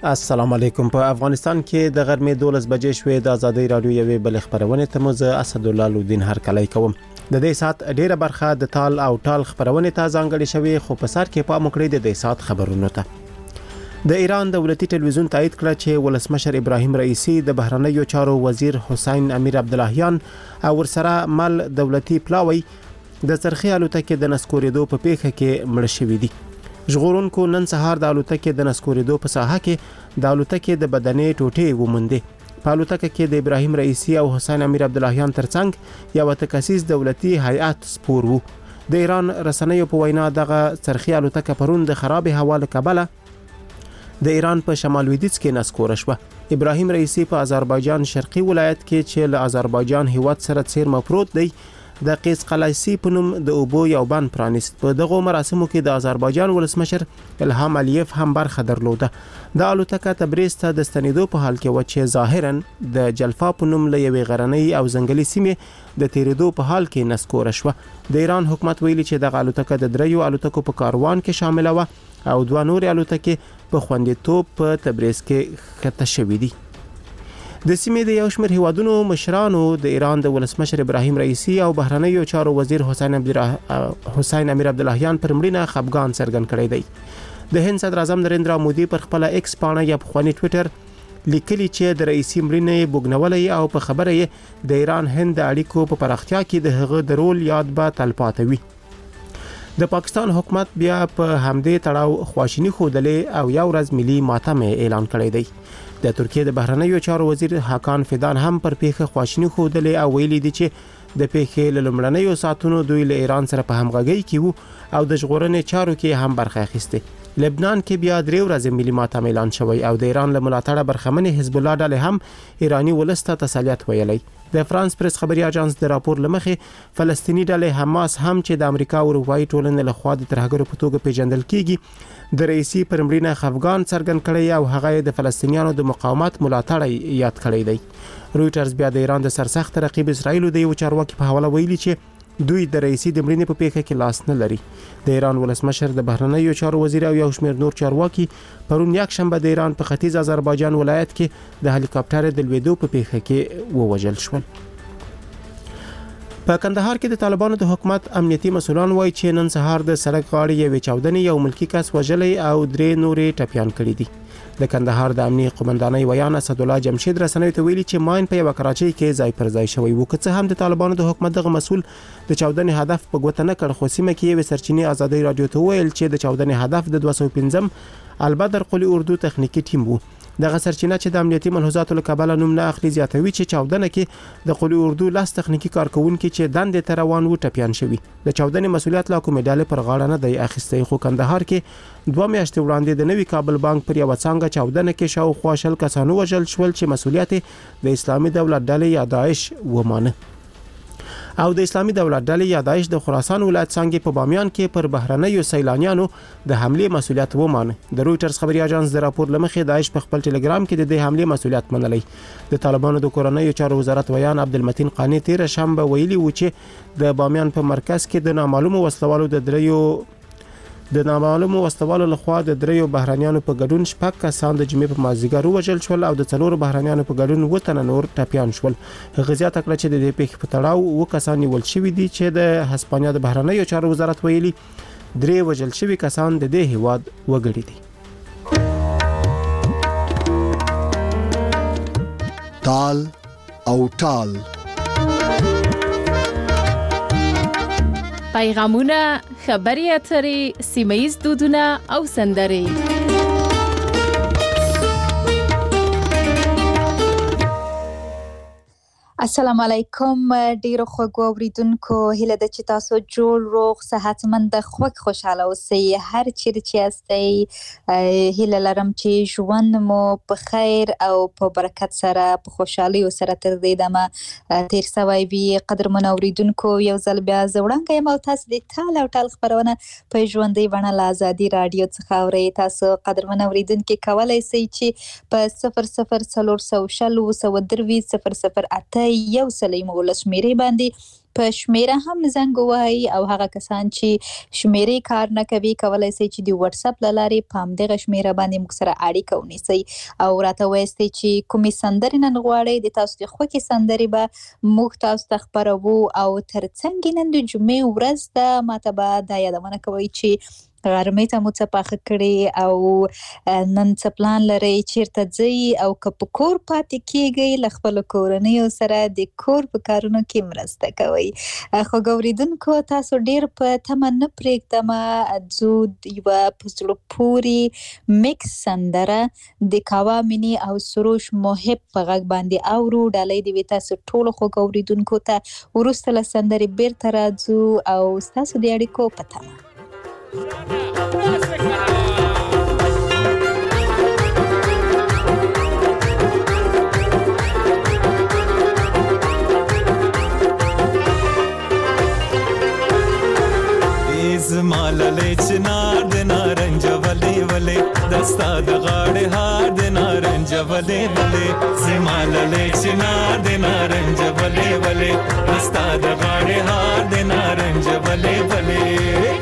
السلام علیکم. په افغانستان کې د غرمې 12 بجې شوې د ازادي رادیو یوې بل خبرونه ته مو زه اسدالله لودین هرکلی کوم. د دې سات ډیره برخه د تال او ټال خبرونه ته ځانګړې شوې، خو په سر کې پام وکړئ د دې سات خبرونو ته. د ایران دولتي ټلویزیون تایید کړ چې ولسمشر ابراهیم رئیسی د بهرنیو چارو وزیر حسین امیر عبداللهیان او ورسره مل دولتي پلاوی د څرخي الوتکې د نسکورېدو په پیښه کې مړ شوي دي. ژغورونکو نن سهار د الوتکې د نسکورېدو په ساحه کې د الوتکې د بدنې ټوټې وموندې. په الوتکه کې د ابراهیم رئیسی او حسین امیر عبداللهیان ترڅنګ یو تکسیس دولتي هیئت سپور وو. د ایران رسنیو په وینا دغه څرخي الوتکه پرون د خراب هوا له کبله د ایران په شمال لویدیځ کې نسکور شوه. ابراهیم رئیسی په آذربایجان شرقي ولایت کې چې له آذربایجان هیواد سره څیرمه پروت دی د قیس قلایسی په نوم د اوبو یو بند پرانیست. په دغه مراسمو کې د آذربایجان ولسمشر الهام الیف هم برخه درلوده. د الوتکه تبریز ته د ستنېدو په حال کې و چې ظاهرا د جلفا په نوم له یوې غرنۍ او ځنګلي سیمې د تیریدو په حال کې نسکور شوه. د ایران حکومت ویلي چې دغه الوتکه د دریو الوتکو په کاروان کې شامل و او دوه نور الوتکې په خوندیتوب په تبریز کې ښکته شوې دي. د سیمې د یو شمېر هیوادونو مشرانو د ایران د ولسمشر ابراهیم رئیسی او بهرنیو چارو وزیر حسین امیر عبداللهیان پر مړینه خفګان څرګند کړی دی. د هند صدر اعظم نریندرا مودي پر خپل ایکس پاڼه یا پخواني ټویټر لیکلي چې د رئیسی مړینه بوګنولې او په خبره یې د ایران هند د اړیکو په پراختیا کې د هغه د رول یاد به تلپاتې وي. د پاکستان حکومت بیا په همدې تړاو خواشینی خوده او یو ورځ ملي ماتم اعلان کړی دی. د ترکیه د بهرنیو چارو وزیر حاکان فیدان هم پر پیښه خواشینی خوده او ویلي دي چې د پیښې له لومړنیو ساعتونو دوی له ایران سره په همغږۍ کې وو او د ژغورنې چارو کې هم برخه اخیسته. لبنان کې بیا 3 ورځې ملي ماتم اعلان شوی او د ایران له ملاتړه برخمن حزب الله ډلې هم ایرانی ولسته تسلیت ویلی. د فرانس پریس خبري اژانس د راپور لمخې فلسطینی ډلې حماس هم چې د امریکا او اروپایي ټولنې له خوا د ترهګرو په توګه پیژندل کیږي د رئیسی پر مړینه خفګان څرګند کړی او هغه د فلسطینیانو د مقاومت ملاتړ یاد کړی دی. رویټرز بیا د ایران د سرسخت رقیب اسرائیل د یو چارواکي په حواله ویلي چې دوی د رئیسی د مړینې په پیښه کې لاس نه لري. د ایران ولسمشر د بهرنیو چارو وزیر او یو شمېر نور چارواکي پرون یک شنبه د ایران په ختیځ آذربایجان ولایت کې د هلیکاپټر د لویدو په پیښه کې ووژل شول. په کندهار کې د طالبانو د حکومت امنیتي مسولان وایي چې نن سهار د سړک غاړې یوې چاودنې یو ملکی کس وژلی او 3 نورې ټپیان کړي دي. د کندهار د امنیتي قومندانۍ ویان اسدالله جمشید رسنیو ته ویلي چې ماین په یو کراچۍ کې ځای پر ځای شوی و. که څه هم د طالبانو د حکومت دغه مسول د چاودنې هدف په ګوته نه کړ، خو سیمه کې یو سرچینې ازادي رادیو ته ویل چې د چاودنې هدف د 205 البدر قلی اردو تخنیکی ټیم وو. دغه سرچینه چې د امنیتي ملحوظاتو له کبله نوم نه اخلي زیاتوي چې چاودنه کې د قلی اردو لاس تخنیکی کارکونکو چې دندې ته روان وو ټپیان شوي. د چاودنې مسولیت لا کومې ډلې پر غاړه نه دی اخیستی، خو کندهار کې 2 میاشتې وړاندې د نوي کابل بانک پر یو څنګه چاودنه کې شاوخوا 10 کسانو وژل شول چې مسولیت د اسلامي دولت ډلې یا داعش ومانه. او د اسلامي دولت ډلې یا داعش د خراسان ولایت څنګه په بامیان کې پر بهرنیو سیلانیانو د حمله مسولیت ومانه. د رویټرز خبري اژانس د راپور لمخې داعش په خپل ټلګرام کې د دې حمله مسولیت منلی. د طالبانو د کورنیو چارو وزارت ویان عبدالمتین قانی تیر شنبه ویلي و چې د بامیان په مرکز کې د نامعلومو وسلوالو لخوا د 3 بهرانيانو په ګډون 6 کسان د جمعې په مازیګر وژل شول او د 4 بهرانيانو په ګډون 2 تنه نور ټپیان شول. غزيات کړه چې د دې پیښې په تړاو 2 کسان نیول شوي دي چې د هسپانیا د بهرانيو چارو وزارت ویلي 3 وژل شوي کسان د دې هیواد وګړي دي. تال او ټال پیغامونه، خبري اترې، سیمه‌ییز دودونه او سندرې. السلام علیکم ډیرو خوږو اوریدونکو، هیله ده چې تاسو جوړ روغ صحتمند خوږ خوشاله اوسئ هر چیرې چې یاستئ. هیله لرم چې ژوند مو په خیر او په برکت سره په خوشحالۍ سره تر دې دمه تیر سوی وي. قدرمن اوریدونکو، یو ځل بیا زه وړاندې یم او تاسو د تال او ټال خبرونه په ژوندۍ بڼه له ازادي رادیو څخه اورئ. تاسو قدرمن اوریدونکو کولی شئ چې په 00 400 008 1 سلیم ولسمېرې باندې په شمیره هم زنګ ووهئ او هغه کسان چې شمیرې کار نه کوي کولای شي چې د واتس اپ له لارې په همدغه شمیره باندې موږ سره اړیکه ونیسئ او راته وایاستئ چې کومې سندرې نن غواړئ د تاسو د خوښې سندرې به موږ تاسو ته خپروو او ترڅنګ نن د جمعې ورځ ده ماته به دا یادونه کوئ چې غرمې ته مو څه پاخه کړي او نن څه پلان لرئ چیرته ځئ او که په کور پاتې کیږئ له خپلو کورنیو سره د کور په کارونو کې مرسته کوئ. خوږ اورېدونکو تاسو ډېر په تمه نه پرېږدمه ځو یوه په زړه پورې میکس سندره د کاوا میني او سروش محب په غږ باندې اورو. ډالۍ دې وي تاسو ټولو خوږ اورېدونکو ته. وروسته له سندرې بیرته راځو او ستاسو د اړیکو په تمه. زمالله چنار د نارنج ولې ولې دستا د غاړې هار د نارنج ولې ولې زمالله چنار د نارنج ولې ولې دستا د غاړې هار د نارنج ولې ولې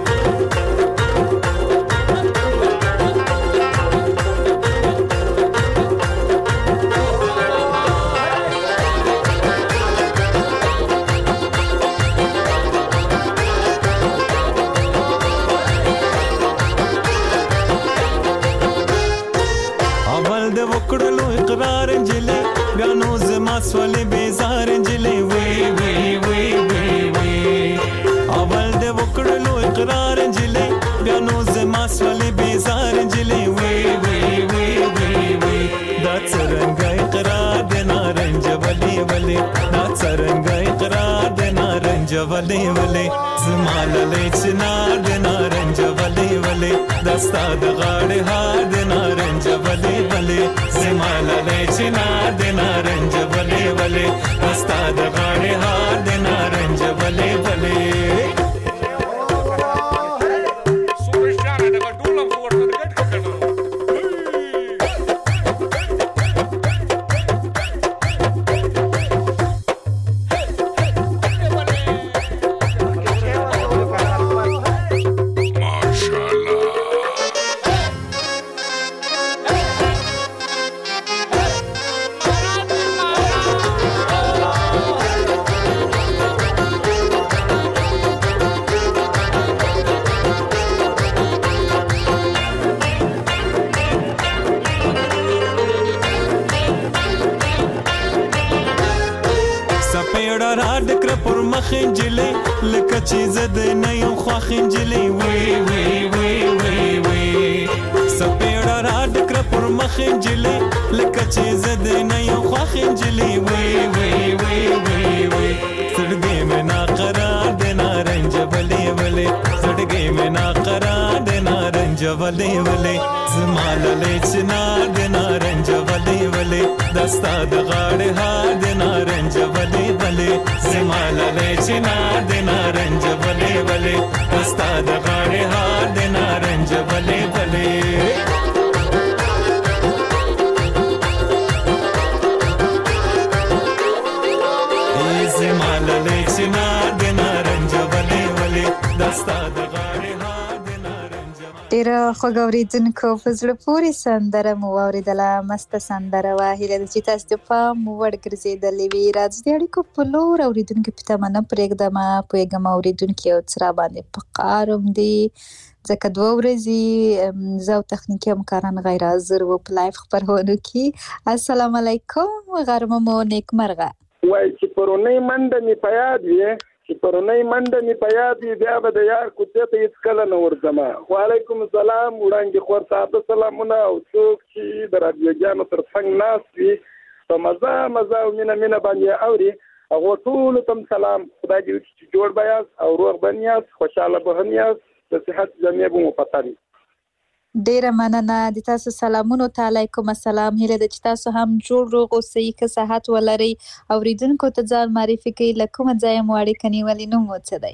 سولې بیزار انجلې وی وی وی وی وی اول د وکړلو اقرار انجلې بیا نو زما سولې بیزار انجلې وی وی وی وی وی دا څرنګه اقرار د نارنج ولې ولې دا څرنګه اقرار د نارنج ولې ولې زما للې چنار د نارنج ولې ولې دستا د غاړې هار د نارنج ولې ولې زما للې چنار د نارنج ولې ولې دستا د غاړې هار د نارنج ولې ولې خنجلې لکه چې زده نه یم خوا خنجلې وی وی وی وی وی سپېړه را ډکره پر مخ خنجلې لکه چې زده نه یم خوا خنجلې وی وی وی وی وی سړګې مې ناقرار د نارنج ولې ولې سړګې مې ناقرار د نارنج ولې ولې زما للې چنار د نارنج ولې ولې دستا د غاړې هار د نارنج ولې ولې زما للې چنار د نارنج ولې ولې دستا د غاړې هار د نارنج ولې ولې زما للې چنار د نارنج ولې ولې دستا د غاړې هار د نارنج ډېر خوږ اورېدونکو په زړه پورې سندره مو واورېدله. مسته سندره وه. هیله ده چې تاسو د پام وړ ګرځېدلې وي. راځو د اړیکو په لور اورېدونکي په تمه نه پرېږدمه. پوهېږم اورېدونکي یو څه راباندې په قار هم دي ځکه 2 ورځې زه او تخنیکي همکاران غیر حاضر وو په لایف خپرونو کې. السلام علیکم. غرمه مو نیکمرغه. وای چې پرونی منډه می په یاد وي چې پرونی منډه می په یاد وي بیا به د یار کوڅې ته هېڅ کله نه ورځم. وعلیکم السلام. وړاندې خور صاحب سلامونه او څوک چې د راډیوګانو تر څنګ ناست وي په مزه او مینه باندې اوري هغو ټولو ته سلام. خدای دې وکړي چې جوړ به یاست او روغ به یاست خوشحاله به هم یاست د صحت جامې به مو پته وي. ډیره مننه د تاسو سلامونو ته. علیکم السلام. هیله ده چې تاسو هم جوړ روغ اوسئ که صحت ولرئ. اوریدونکو ته ځان معرفي کړئ. له کومه ځایه مو اړیکه نیولې؟ نوم مو څه دی؟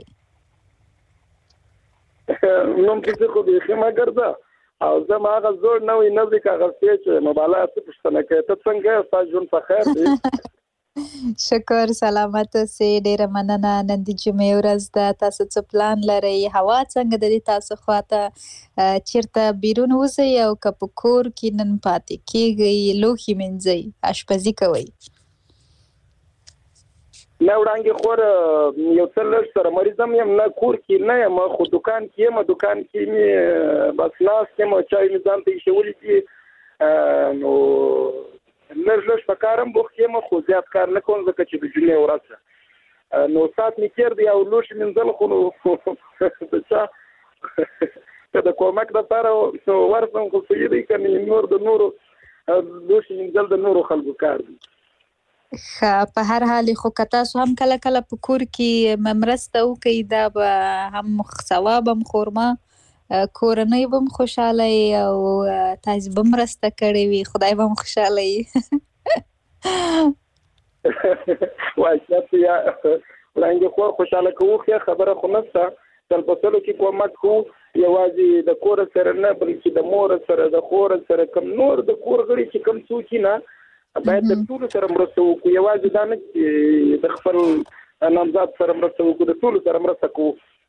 نوم پسې خو بیخي مه ګرځه او زه ما هغه زوړ نوی نبرې کاغذ چې مباله څه پوښتنه کوې ته څنګه یې ستا ژوند په خیر دی؟ شکر سلامت اوسئ. ډیره مننه. نن د جمعې ورځ ده، تاسو څه پلان لرئ؟ هوا څنګه د دې تاسو خواته؟ چیرته بیرون وځئ او که په کور کې نن پاتې کیږئ، لوښي مینځئ، اشپزي کوئ؟ نه وړانګې خور یو څه لږ سره مریضم یم، نه کور کې نه یم، خو دکان کې یم. دکان کې مې بس ناست یم، چای مې ځان ته ایښولی دي، نو لږ په کارم بوخت یم، خو زیات کار نه کوم ځکه چې د جمعې ورځ ده. نو ساعت مې تېر دی او لوښي مینځل خو نو د چا که د کومک دپاره ورسم خو صحیح دی، که نور د نورو لوښي مینځل د نورو خلکو کار دی. په هر حال خو که تاسو هم کله کله په کور کې مرسته وکړئ، دا به هم ثواب هم خورما، کورنۍ به هم خوشحاله وي او تاسو به مرسته کړې وي، خدای به هم خوشحاله وي. وایي یا وړانګې خور خوشحاله کوو، ښه خبره خو نشته. تل په سلو کې کومک کوو، یوازې د کور سره نه بلکې د مور سره، د خور سره، کم نور د کور غړي چې کم څوک نه باید د ټولو سره مرسته وکړو. یوازې دا نه چې د خپل نامزاد سره مرسته وکړو، د ټولو سره مرسته کوو.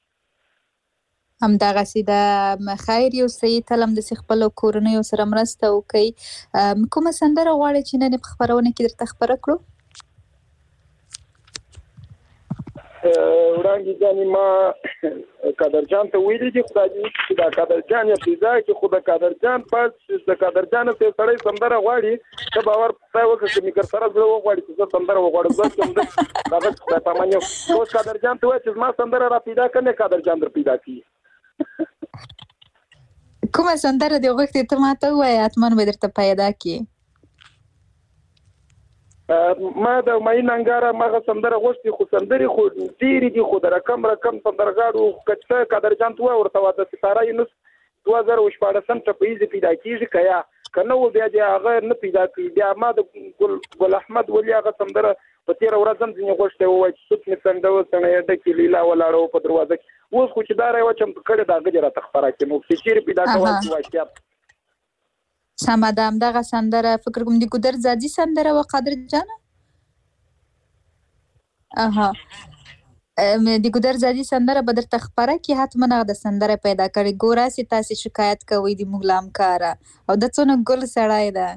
همدغسې د خیر یوسئ، تل همداسې خپلو کورنیو سره مرسته وکړئ. کومه سندره غواړئ چې نن په خپرونه کې درته خپره کړو؟ وړانګې جانې ما قادرجان ته ویلي دي، خدای دې چې دا قادرجان یې پیدا کړي، خو د قادرجان پس د قادرجان ته سړی سندره غواړي، ته باور خدای وکړه چې مې سره زړه وغواړي چې زه سندره وغواړم، زه کوم دغه خدای پاماني اوس قادرجان ته وایي چې زما سندره را پیدا کړه، نه قادرجان در پیدا کړي. کومه سندره دې غوښتې ته ماته ووایه، حتما به درته پیدا کړي. ما د معین انګاره مغه سندره غوښتي، خو سندرې خو ډېرې دي، خو د رقم سندرغاړو که قادرجان ته وایه ورته د ستاره یونس 2014 ټپیزې پیدا کېږي، که یا که نه و بیا دې هغه نه پیدا کړي. بیا ما د ګل احمد ولي هغه سندره په تېره ورځ هم ځینې غوښتی ووایي چې سوت مې څنډه وڅڼه ډکې لیلا ولاړه وه په دروازه کې. اوس خو چې دا رایوه چمتو کړې د هغه دې راته خپره کړې، نو چې چېرې پیدا کولی چې واقعیت سمه ده. همدغه سندره فکر کوم د ګودر زادي سندره وه قادرجانه. د ګودر زادي سندره به درته خپره کړي، حتما هغه د سندره پیدا کړي. ګوراسې تاسې شکایت کوئ د موږ له همکاره، او د څونه ګل سړی ده.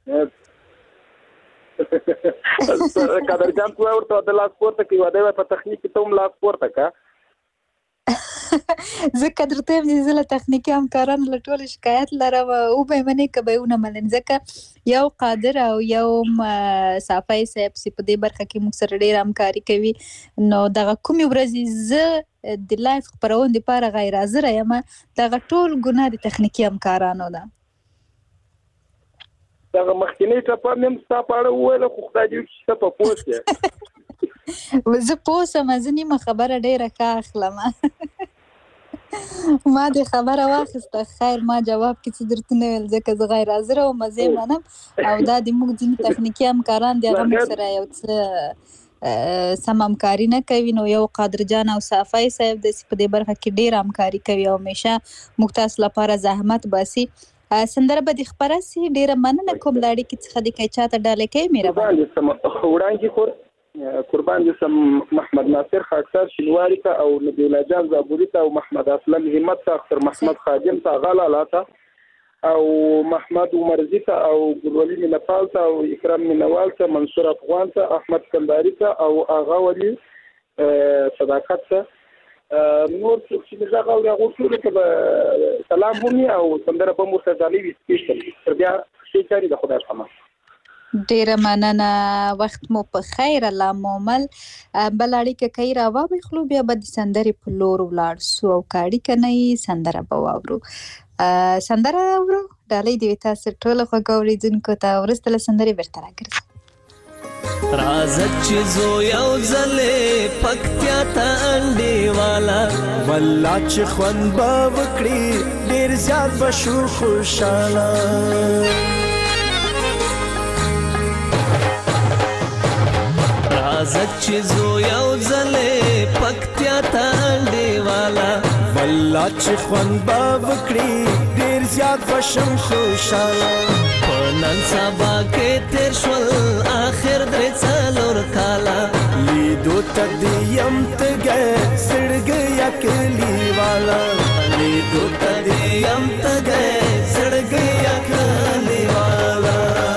قادرجان ته وایه ورته د لاس پورته کړي، واده یې په تخنیک کې ته هم لاس پورته کړه. ځکه درته یم چې زه له تخنیکي همکارانو له ټولو شکایت لرم، وبه یې منې که به یې ونه منم، ځکه یو قادر او یو صافی صاحب چې په دې برخه کې موږ سره ډېره همکاري کوي، نو دغه کومې ورځې زه د لایف خپرونې دپاره غیر حاضره یم، دغه ټول ګناه د تخنیکي همکارانو ده. دغه مخکینی ټپه مې هم ستا په اړه وویله، خو خدای دې وکړي چې ته په پوه شې. زه پوه شم، زه نیمه خبره ډېره ښه اخلم. ما دې خبره واخیسته، خیر ما جواب کې څه درته نه ویل، ځکه زه غیر حاضره وم، زه یې منم. او دا د موږ ځینې تخنیکي همکاران دي، هغه موږ سره یو څه سم همکاري نه کوي. نو یو قادرجان او صافی صاحب داسې په دې برخه کې ډېره همکاري کوي او همیشه موږ تاسو لپاره زحمت باسي. سندره به دې خپره سي. ډېره مننه کوم له اړیکې څخه دې که چاته ډالۍ کوي مهرباني. وړانګې خور قربان دې سم محمد ناصر خاکسار شینواري ته او نبی الله جان زابوري ته او محمد اسلم همت ته، اختر محمد خادم ته، غلاله ته او محمد عمرزي ته او ګلولي مینپال ته او اکرام مینوال ته، منصور افغان ته، احمد کنداري ته او آغا ولي صداقت ته، نور څوک چې موږ هغه هغو ټولو ته به سلام ومي او سندره به مو ورته ډالۍ وي سپیشل. تر بیا ښې چارې د خدای په امان. ډیره مننه، وخت مو په خیر، الله مو مل. بل اړیکه کوي را واخلو، بیا به د سندرې په لور ولاړ سو، او که اړیکه نه وي سندره به واورو. سندره اورو، ډالۍ دې وي تاسو ټولو خوږو اورېدونکو ته. وروسته له سندرې بېرته راګرځو. راځه چې زو یو ځلې پکتیا ته انډیواله، والله چې خوند به وکړي ډېر زیات به شو خوشحاله. راځه چې زو یو ځلې پکتیا ته انډیواله، والله چې خوند به وکړي ډېر زیات به شم خوشحاله. په نن سبا کې تیر شول آخر درې څلور کاله لیدو ته دې یم تږی زړګی کلی والا لیدو ته دې یم تږی زړګی کلی والا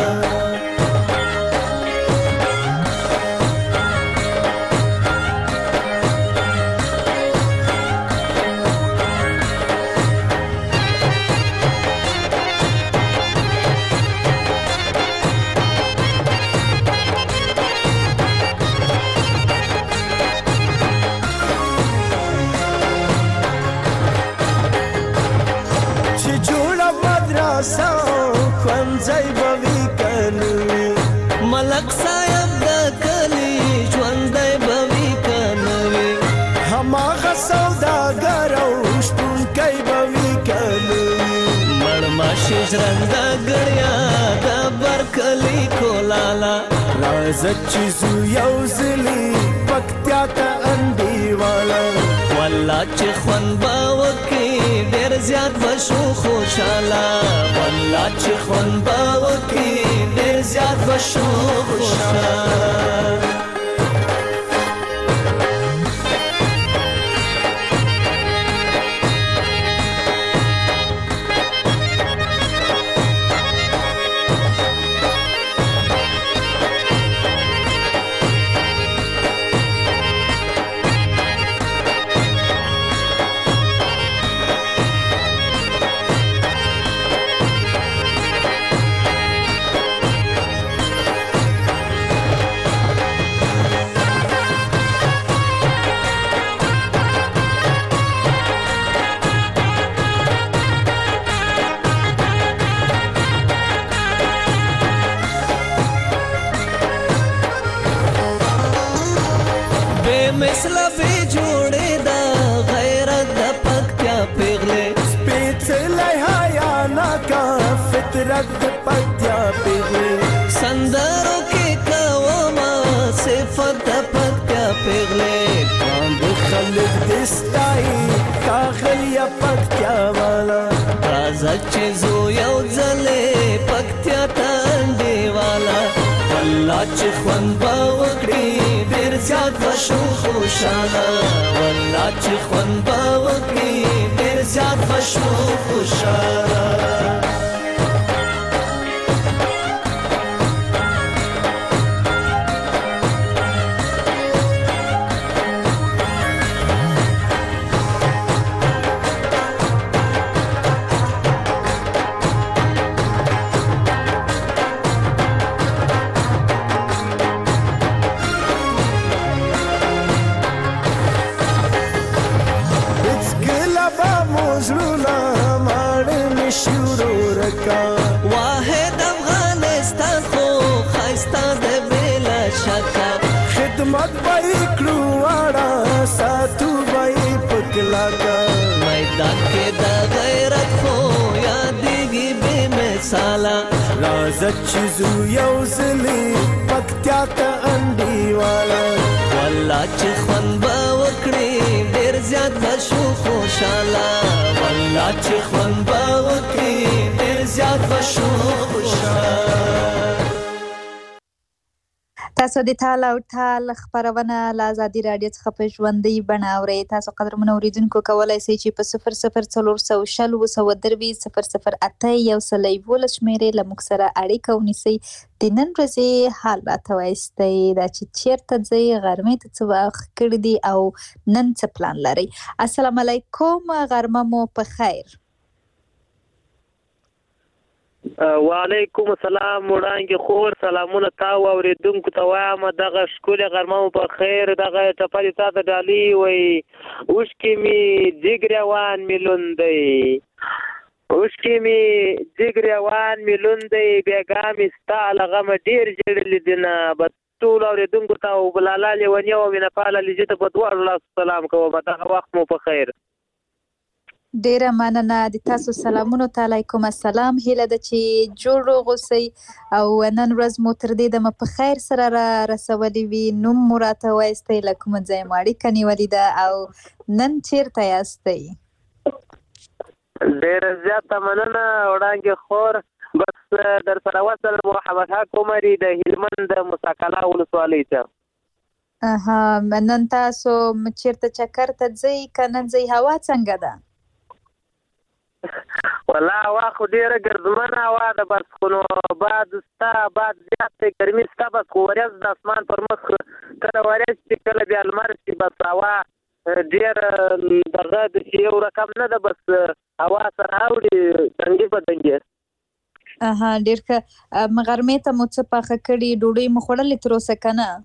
ځای بوي کنوي ملک صاحب د کلی ژوندۍ بوي کنوي هماغه سوداګر او شپونکی بوي کنوي مړماشي ژرنده ګړیا د برکلي کولالا راځه چې زو یو ځلي پکتیا ته انډیواله والله چې خوند به وکړي ډېر زیات به شو خوشحاله والله چې خوند به وکړي ډېر زیات به شو خوشحاله مثلا به جوړې دا غیرت د پکتیا پیغلې سپېڅلی حیا ناکه فطرت د پکتیا پیغلې سندرو کې کومه صفت د پکتیا پیغلې باندې خلک دې ستایي ښاغلیه پکتیا والا راځه چې زو یو ځلې پکتیا ته انډیواله والله چې خوند به وکړي ډېر زیات به شو خوشحاله والله چې خوند به وکړي ډېر زیات به شو خوشحاله واحد افغانستان خو خایسته د بلا شکه خدمت به یې کړو واړه ساتو به یې په کلاکه میدان کې د غیرت خو یادېږي بې مثاله راځه چې زو یو ځلې پکتیا ته انډیواله والله چې خوند به وکړي ډېر زیات به شو خوشحاله والله چې خوند به وکړي ډېر زیات به شو خوشحاله تاسو د تال او ټال خبرونه له ازادي راډیو څخه په ژوندۍ بڼه اورئ. تاسو قدرمنو اوریدونکو کولی شئ چې په 004008 شمیرې له موږ سره اړیکه ونیسئ. د نن ورځې حال راته وایستئ دا چې چیرته ځئ، غرمې ته څه وخت کړی دی او نن څه پلان لرئ. السلام علیکم، غرمه مو په خیر. وعلیکم السلام وړانګې خور، سلامونه تا واوریدونکو ته وایم دغه ښکلې غرمه مو په خیر. دغه ټپه دې تا ته ډالۍ وایي اوښکې مې ځیګریوان مې لوند دی، اوښکې مې ځیګریوان مې لوند دی، بېګا مې ستا له غمه ډېر ژړلي دي نه. به ټولو اورېدونکو ته او بلالا لیوني او مینه پاله لجې ته په دواړو لاسو سلام کوم. دغه وخت مو په خیر. ډیره مننه د تاسو سلامونو ته. علیکم السلام. هیله ده چې جوړ روغ اوسئ او نن ورځ مو تر دې دمه په خیر سره را رسولي وي. نوم مو راته وایستئ، له کومه ځایه مو اړیکه نیولې ده او نن چیرته یاستئ؟ ډیره زیاته مننه وړانګې خور. بس در سره وصل محمد حق عمري د هلمند د مساکلا ولسوالۍ ته. نن تاسو چیرته چکر ته ځئ که نن ځئ؟ هوا څنګه ده؟ والله هوا خو ډېره ګردمنه هوا ده، بس خو نو باد شته، باد زیات دی، ګرمي شته، بس خو ورځ د اسمان پر مخ کله ورځ شي کله بیا لمر شي، بس هوا ډېره دغه د یو رقم نه ده، بس هوا سره اوړي تنګي په تنګي. ډېر ښه. غرمې ته مو څه پاخه کړي؟ ډوډۍ مو خوړلې تر اوسه که نه؟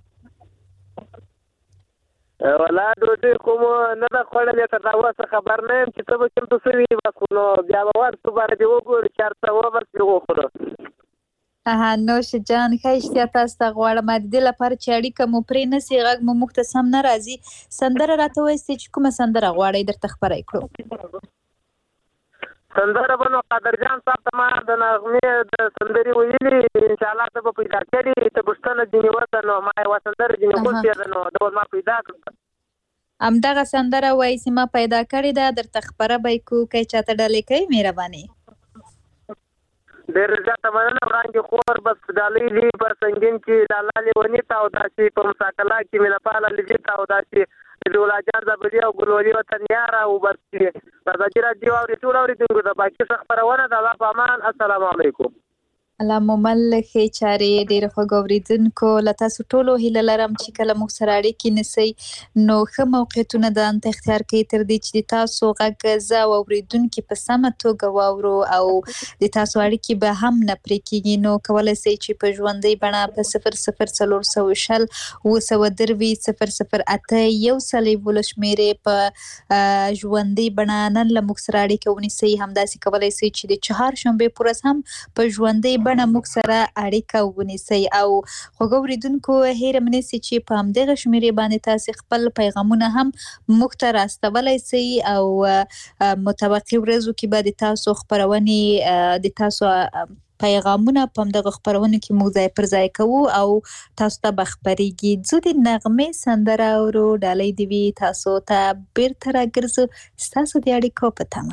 والله ډوډۍ خو مو نه ده خوړلې، تر اوسه خبر نه یم چې څه به چمتو شوي، بس خو نو بیا به ورسو باره دې وګورو چې هر څه وبس دې وخورو. نوش جان، ښه اشتیا تاسو ته غواړم. د دې لپاره چې اړیکه مو پرې نه سي، غږ مو موږ ته سم نه راځي، سندره راته وایاستئ چې کومه سندره غواړئ درته خپره یې کړو؟ سندره به نو قادر جان صاحب ته ما د نغمې د سندرې ویلي، انشاءالله ته به پیدا کړي، ته پوښتنه ځینې وکړه نو ما یوه سندره ځینې خوښې ده نو ده ما پیدا کړه. همدغه سندره وایي چې ما پیدا کړې ده، درته خپره به یې کړو. که یې چاته ډالۍ کوي مهرباني. ډېر زیاته مننه وړاندې خور، بس ډالۍ دي په سنګین کې لالا لیوني ته، او داسې په مساکلا کې مینه پاله لجي ته، او داسې دولا جان زبدي او ګلولي وطن یاره، او بس ازادي راډیو اوري ټول اورېدونکو ته باقي ښه خپرونه د الله په امان. السلام علیکم. الله مو مل ښې چارې. ډېر خوږ اورېدونکو، له تاسو ټولو هیله لرم چې کله موږ سره اړیکې نیسئ نو ښه موقعیتونه ځان ته اختیار کړئ تر دې چې د تاسو غږ زه او اورېدونکي په سمه توګه واورو او د تاسو اړیکې به هم نه پرې کېږي. نو کولی سئ چې په ژوندۍ بڼه په 004020 902 008 112 شمېرې په ژوندۍ بڼه نن له موږ سره اړیکه ونیسئ. همداسې کولی سئ چې د چهارشنبې په ورځ هم په ژوندۍ بڼه موږ سره اړیکه ونیسئ. او خوږ اورېدونکو هېره مه نیسئ چې په همدغه شمېرې باندې تاسې خپل پیغامونه هم موږ ته راستولی سئ او متوقع ورځو کې به د تاسو خپرونې د تاسو پیغامونه په همدغه خپرونو کې موږ ځای پر ځای کوو او تاسو ته به خپرېږي. ځو د نغمې سندره اورو، ډالۍ دې وي تاسو ته بېرته راګرځو ستاسو د اړیکو په تمه.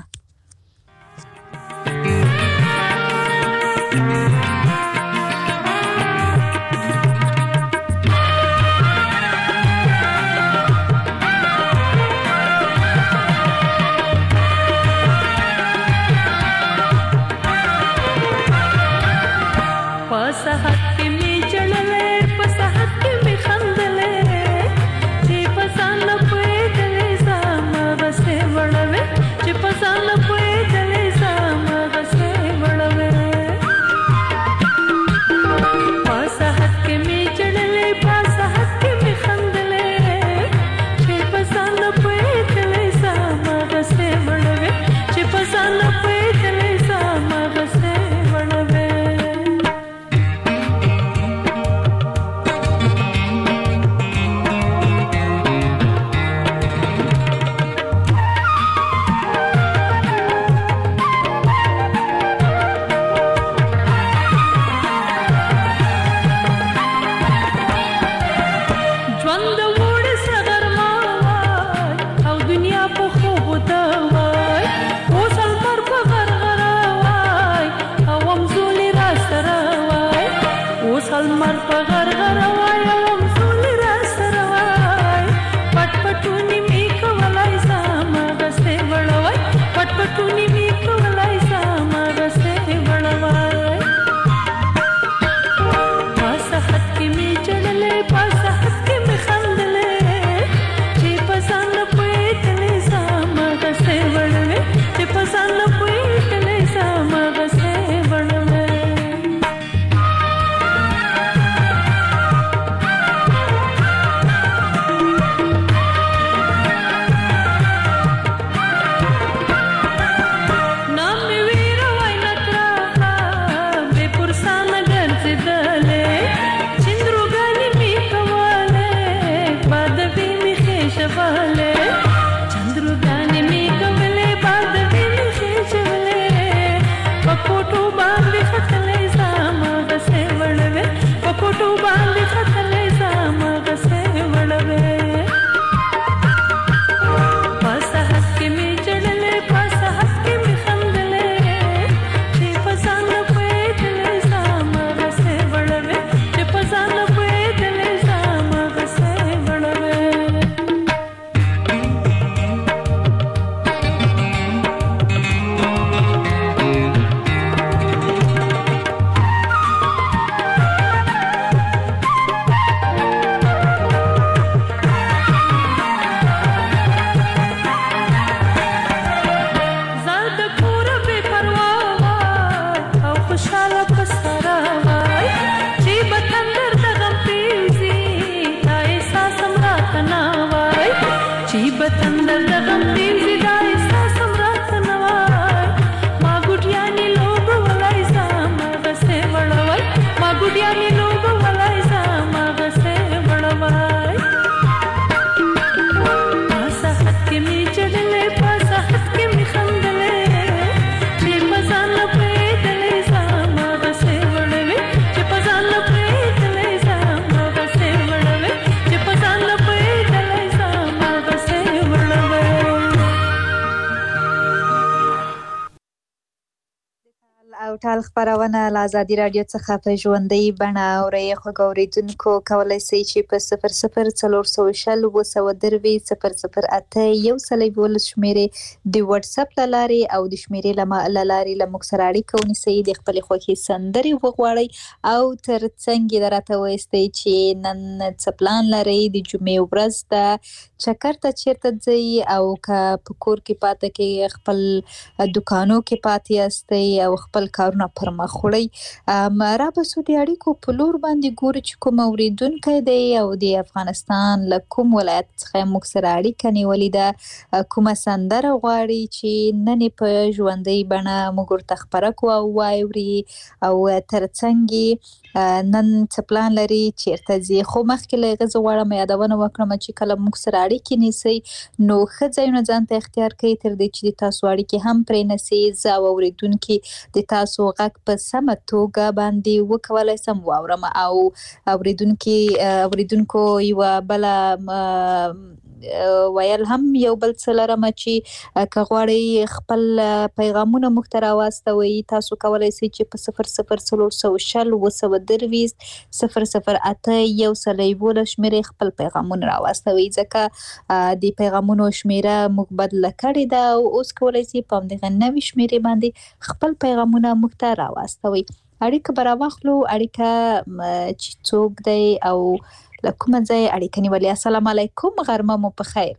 او ټال خبرونه له ازادي رادیو څخه په ژوندۍ بڼه اورئ. خو ګوریدونکو کولی شئ چې په 0040 203 یو سلای 12 شمیرې د واتس اپ له لارې او د شمیرې له لارې له موږ سره اړیکه ونیسئ، د خپلې خوښې سندرې وغواړئ او ترڅنګ یې راته ووایئ چې نن څه پلان لرئ، د جمعې ورځ ده، چکر ته چیرته ځئ او که په کور کې پاتې کې خپل دکانو کې پاتې یاستئ او خپل کارونه پر مخ وړئ. را بسو د اړیکو په لور باندې ګورو چې کوم اوریدونکی دی او د افغانستان له کوم ولایت څخه موږ سره اړیکه نیولې ده، کومه سندره غواړي چې نن په ژوندۍ بڼه موږ ورته خپره کړو او واوري او ترڅنګ نن څه پلان لري، چیرته ځي. خو مخکې له هغې زه غواړم یادونه وکړم چې کله موږ سره اړیکې نیسئ نو ښه ځایونه ځان ته اختیار کړئ تر دې چې د تاسو اړیکې هم پرې نسي. زه او اوریدونکي د تاسو غږ په سمه توګه باندې وکولی سم واورم او اوریدونکو یوه بله ویل هم یو بل څه لرم چې که غواړئ خپل پیغامونه موږ ته راواستوئ، تاسو کولی شئ چې په 0040 203 یو سلای 12 شمیرې خپل پیغامونه راواستوئ، ځکه د پیغامونو شمیره موږ بدله کړې ده او اوس کولی شئ په همدغه نوې شمیرې باندې خپل پیغامونه موږ ته راواستوئ. اړیکه به راواخلو. اړیکه چې څوک دی او له کومه ځایه اړیکه نیولې؟ السلام علیکم، غرمه مو په خیر.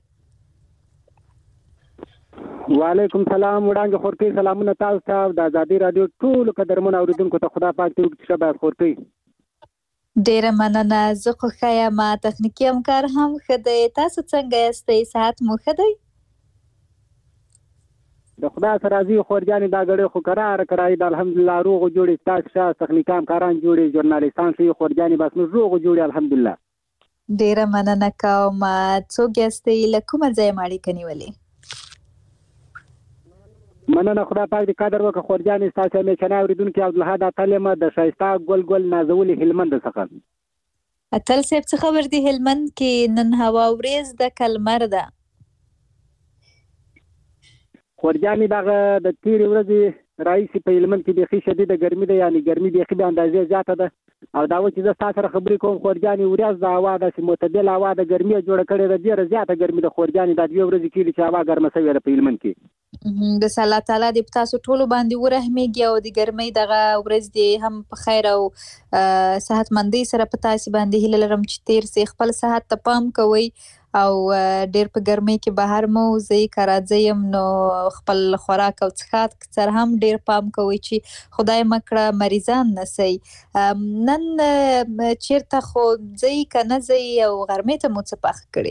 وعلیکم سلام وړانګې خورکۍ، سلامونه تاسو ته او د ازادي رادیو ټولو قدرمنو اوریدونکو ته خدا پاک دې وکړي ښه باید خورکۍ. ډیره مننه، زه خو ښه یم، تخنیکي همکار هم ښه دی. تاسو څنګه یاستئ؟ صحت مو ښه دی؟ د خدا سره راضي خورجانې دا ګړی خو کراره کرایي د الحمدلله روغ جوړې، تاسو ښه تخنیکي همکاران جوړې، ژورنالیستان ښه خورجانې، بس موږ روغ جوړې الحمدلله. ډیره مننه کوم. څوک یاستئ؟ له کومه ځایه مو اړیکه نیولې؟ مننه، خدا پاک دې قدر وکړه خورجانې. ستاسو همیشنی اورېدونکي عبدالحد اتل یم د ښایسته ګل نازولي هلمند څخه. اتل صاحب څه خبر دی هلمند کې؟ نن هوا وریځ ده که لمر ده؟ خورجانې دغه د تېرې ورځې راهیسې په هلمند کې بیخي شدیده ګرمي ده، یعنې ګرمي بیخي د اندازې زیاته ده. او دا و چې زه ستا سره خبرې کوم خورجانې، ورځ د هوا داسې معتدل هوا د ګرمي جوړه کړې ده، ډېره زیاته ګرمي ده خورجانې. دا 2 ورځې کېږي چې هوا ګرمه شوې ده په هلمند کې. بس الله تعالی دې په تاسو ټولو باندې ورحمېږي او د ګرمۍ دغه ورځ دې هم په خیر او صحتمندۍ سره په تاسې باندې هیله لرم چې تېر سي. خپل صحت ته پام کوئ او ډېر په ګرمۍ کې بهر مو وځئ. که راځئ هم نو خپل خوراک او څښاک سره هم ډېر پام کوئ چې خدای مه کړه مریضان نه سئ. نن چیرته خو ځئ که نه ځئ او غرمې ته مو څه پخ کړي؟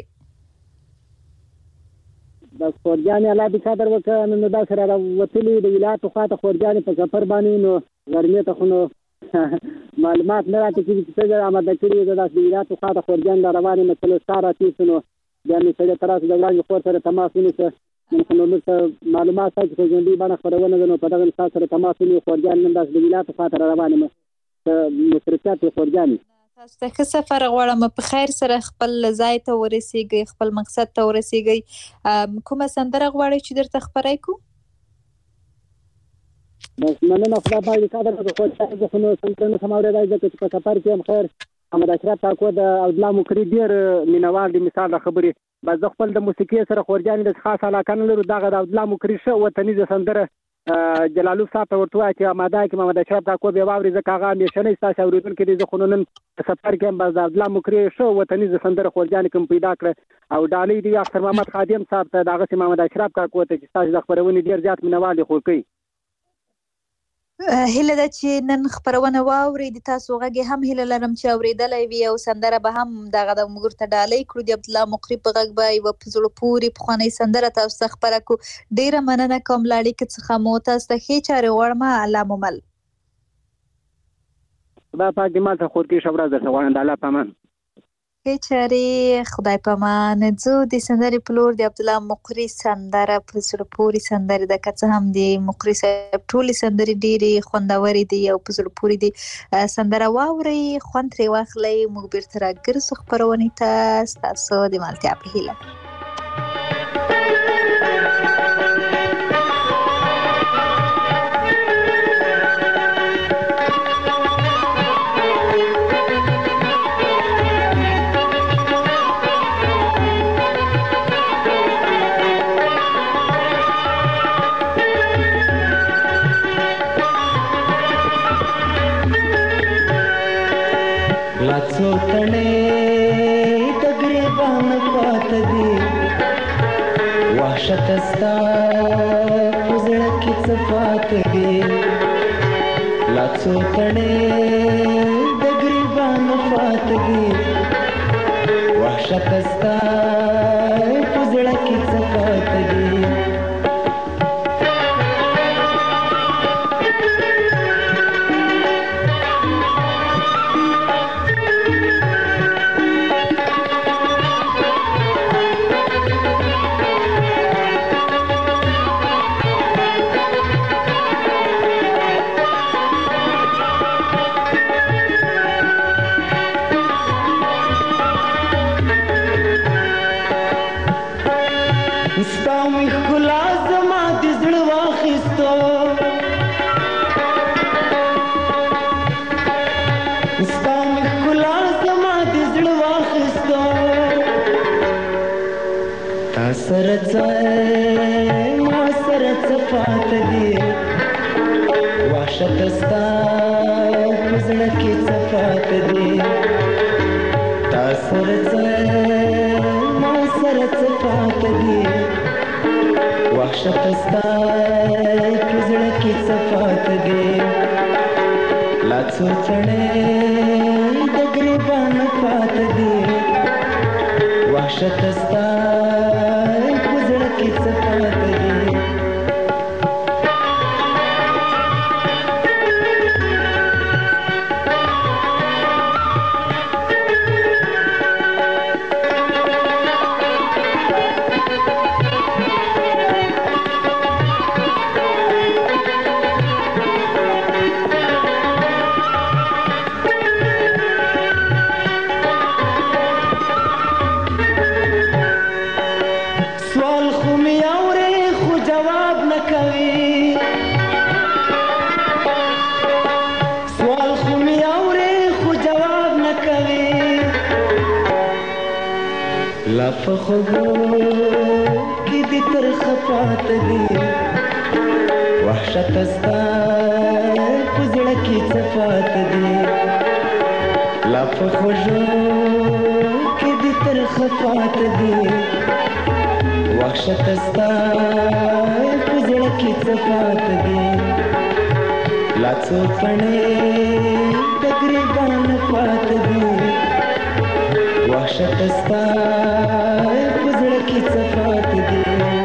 بس خورجانې الله دې قدر وکړه، نن داسې را راوتلي د ولایاتو خواته خورجانې په سفر باندې، نو غرمې ته خو نو معلومات نه راته کېږي چې څه آماده کړي ده. داسې د ولایاتو خواته خورجانې را روان یم، څلور ستا راتېر شو، نو بیا مې سړی ته راسه د وړانګې خور سره تماس ونیسه. نن خو نو موږ معلومات شته چې په ژوندۍ بڼه خپرونه ده، نو په دغه ستا سره تماس ونیو خورجانې. نن داسې د ولایاتو خواته را روان یم په مصروفیت کې خورجانې. تاسو ته ښه سفر غواړم، په خیر سره خپل ځای ته ورسیږئ، خپل مقصد ته ورسیږئ. کومه سندره غواړئ چې درته خپره کړو؟ بس مننه، خدا پاک دې قدر وکړه خورجانې. زه خو نو سندره نه شم اورېدای ځکه چې په سفر کې یم. خیر محمد اشرف کاکو د عبدالله مقري ډېر مینهوال دی، مثال د خبرې. بس زه خپل د موسیقۍ سره خورجانې د خاص علاقه نه لرو. دغه د عبدالله مقري ښه وطنیزه سندره جلالوف صاحب ته ورته وایه چې اماده کړي، محمد اشرف کاکو بیا واوري، ځکه هغه همیشنی ستاسې اورېدونکی دی. زه خو نن په سفر کې یم، بس د عبدالله مقري ښه وطنیزه سندره خورجانې کوم پیدا کړه. او ډالۍ دی اختر محمد خادم صاحب ته، دغسې محمد اشرف کاکو ته چې ستاسې د خپرونې ډېر زیات مینهوال دی خورکۍ. هیله ده چې نن خپرونه واورئ. د تاسو غږ هم هیله لرم چې اورېدلی وي او سندره به هم دغه د موږ ورته ډالۍ کړو. د عبدالله مقري په غږ به یوه په زړه پورې پخوانۍ سندره تاسو ته خپره کړو. ډېره مننه کوم له اړیکې څخه مو. تاسو ته ښې چارې غواړم. الله مو مل. خدای پاک دې ما ته خورکۍ ښه ورځ درته غواړم. د الله په امان. ښې چارې، خدای په امان. ځو د سندرې په لور. د عبدالله مقري سندره په زړه پورې سندرې ده، که څه هم د مقري صاحب ټولې سندرې ډېرې خوندورې دي او په زړه پورې دي. سندره واورئ، خوند ترې واخلئ. موږ بېرته راګرځو خپرونې ته ستاسو د ملتیا په هیله. دي وحشت ستا په زړه کې څه پاتې دي لا څو تڼۍ د ګریوانو پاتې دي وحشت ستا په زړه کې څه پاتې دي سره څه ما سره څه پاتې دي وحشت ستا په زړه کې څه پاتې دي تا سره څه ما سره څه پاتې دي وحشت ستا په زړه کې څه پاتې دي لا څو تڼۍ د ګریوانو پاتې دي وحشت ستا خوبو کې دې ترخه پاتې دي وحشت ستا په زړه کې څه پاتې دي لا په خوږو کې دې ترخه پاتې دي وحشت ستا په زړه کې څه پاتې دي لا څو تڼۍ د ګریوانو پاتې دي وحشت ستا په زړه کې څه پاتې دي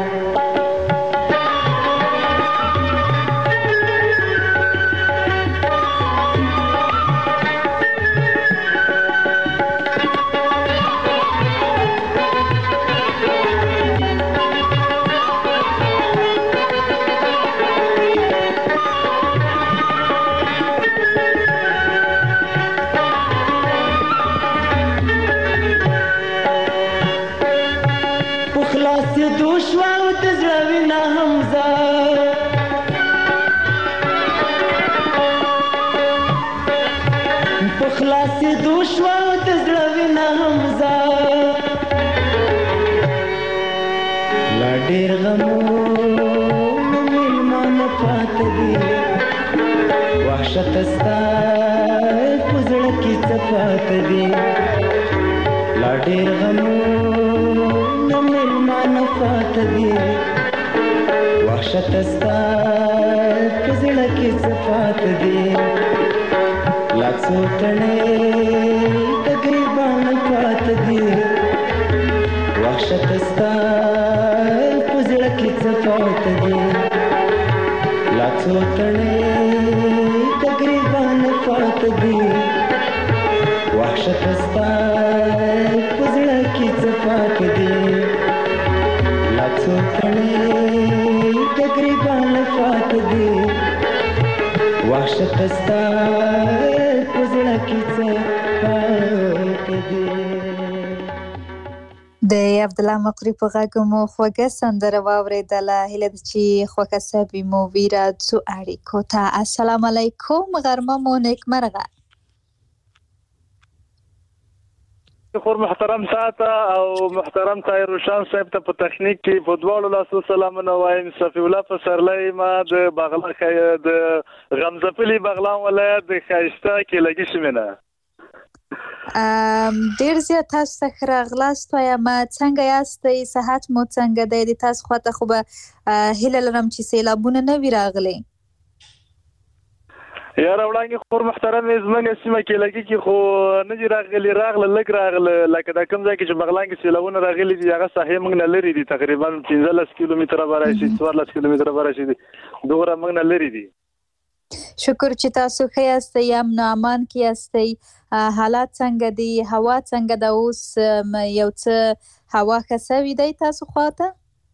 ډېر غمونه مېلمانه پاتې دي وحشت ستا په زړه کې څه پاتې دي لا ډېر غمونه مېلمانه پاتې دي وحشت ستا په زړه کې څه پاتې دي لا څو تڼۍ د ګریوانو پاتې دي وحشت ستا په زړه کې څه پاتې دي لا څو تڼۍ د ګریوانو پاتې دي وحشت ستا په زړه کې څه پاتې دي لا څو تڼۍ د ګریوانو پاتې دي وحشت ستا په زړه کې څه پاتې دي د عبدالله مقری په غږ مو خوږه سندره واورېدله. هیله ده چې خوښه سوي مو ویره ځو اړیکو ته. السلام علیکم، غرمه مو نیکمرغه. خور محترم ساته او محترم طاهر روشان صاحب ته په تخنیک کې په دواړو لاسو سلامونه وایم. صفی الله پسرلی ما د بغلا د غمزپلی بغلان ولایت د ښایسته کیلګي سیمه ډیر زیات تاسو ته راغلاست وایم څنګه یاستئ صحت مو څنګه دی د تاسو خواته خو به هیله لرم چې سیلابونه نه وي راغلي یاره وړانګې خور محترم زموږ سیمه کې لګي خو نه دي راغلي لږ راغله لکه دا کوم ځای کې چې بغلان کې سیلابونه راغلي دي هغه ساحې موږ نه لري دي تقریبا 15 کیلومتره به راشي 14 کیلومتره به راشي دومره موږ نه لري دي شکر چې تاسو ښه یاستئ امن او امان کې یاستئ حالات څنګه دي هوا څنګه ده اوس یو څه هوا ښه سوي دی تاسو خواته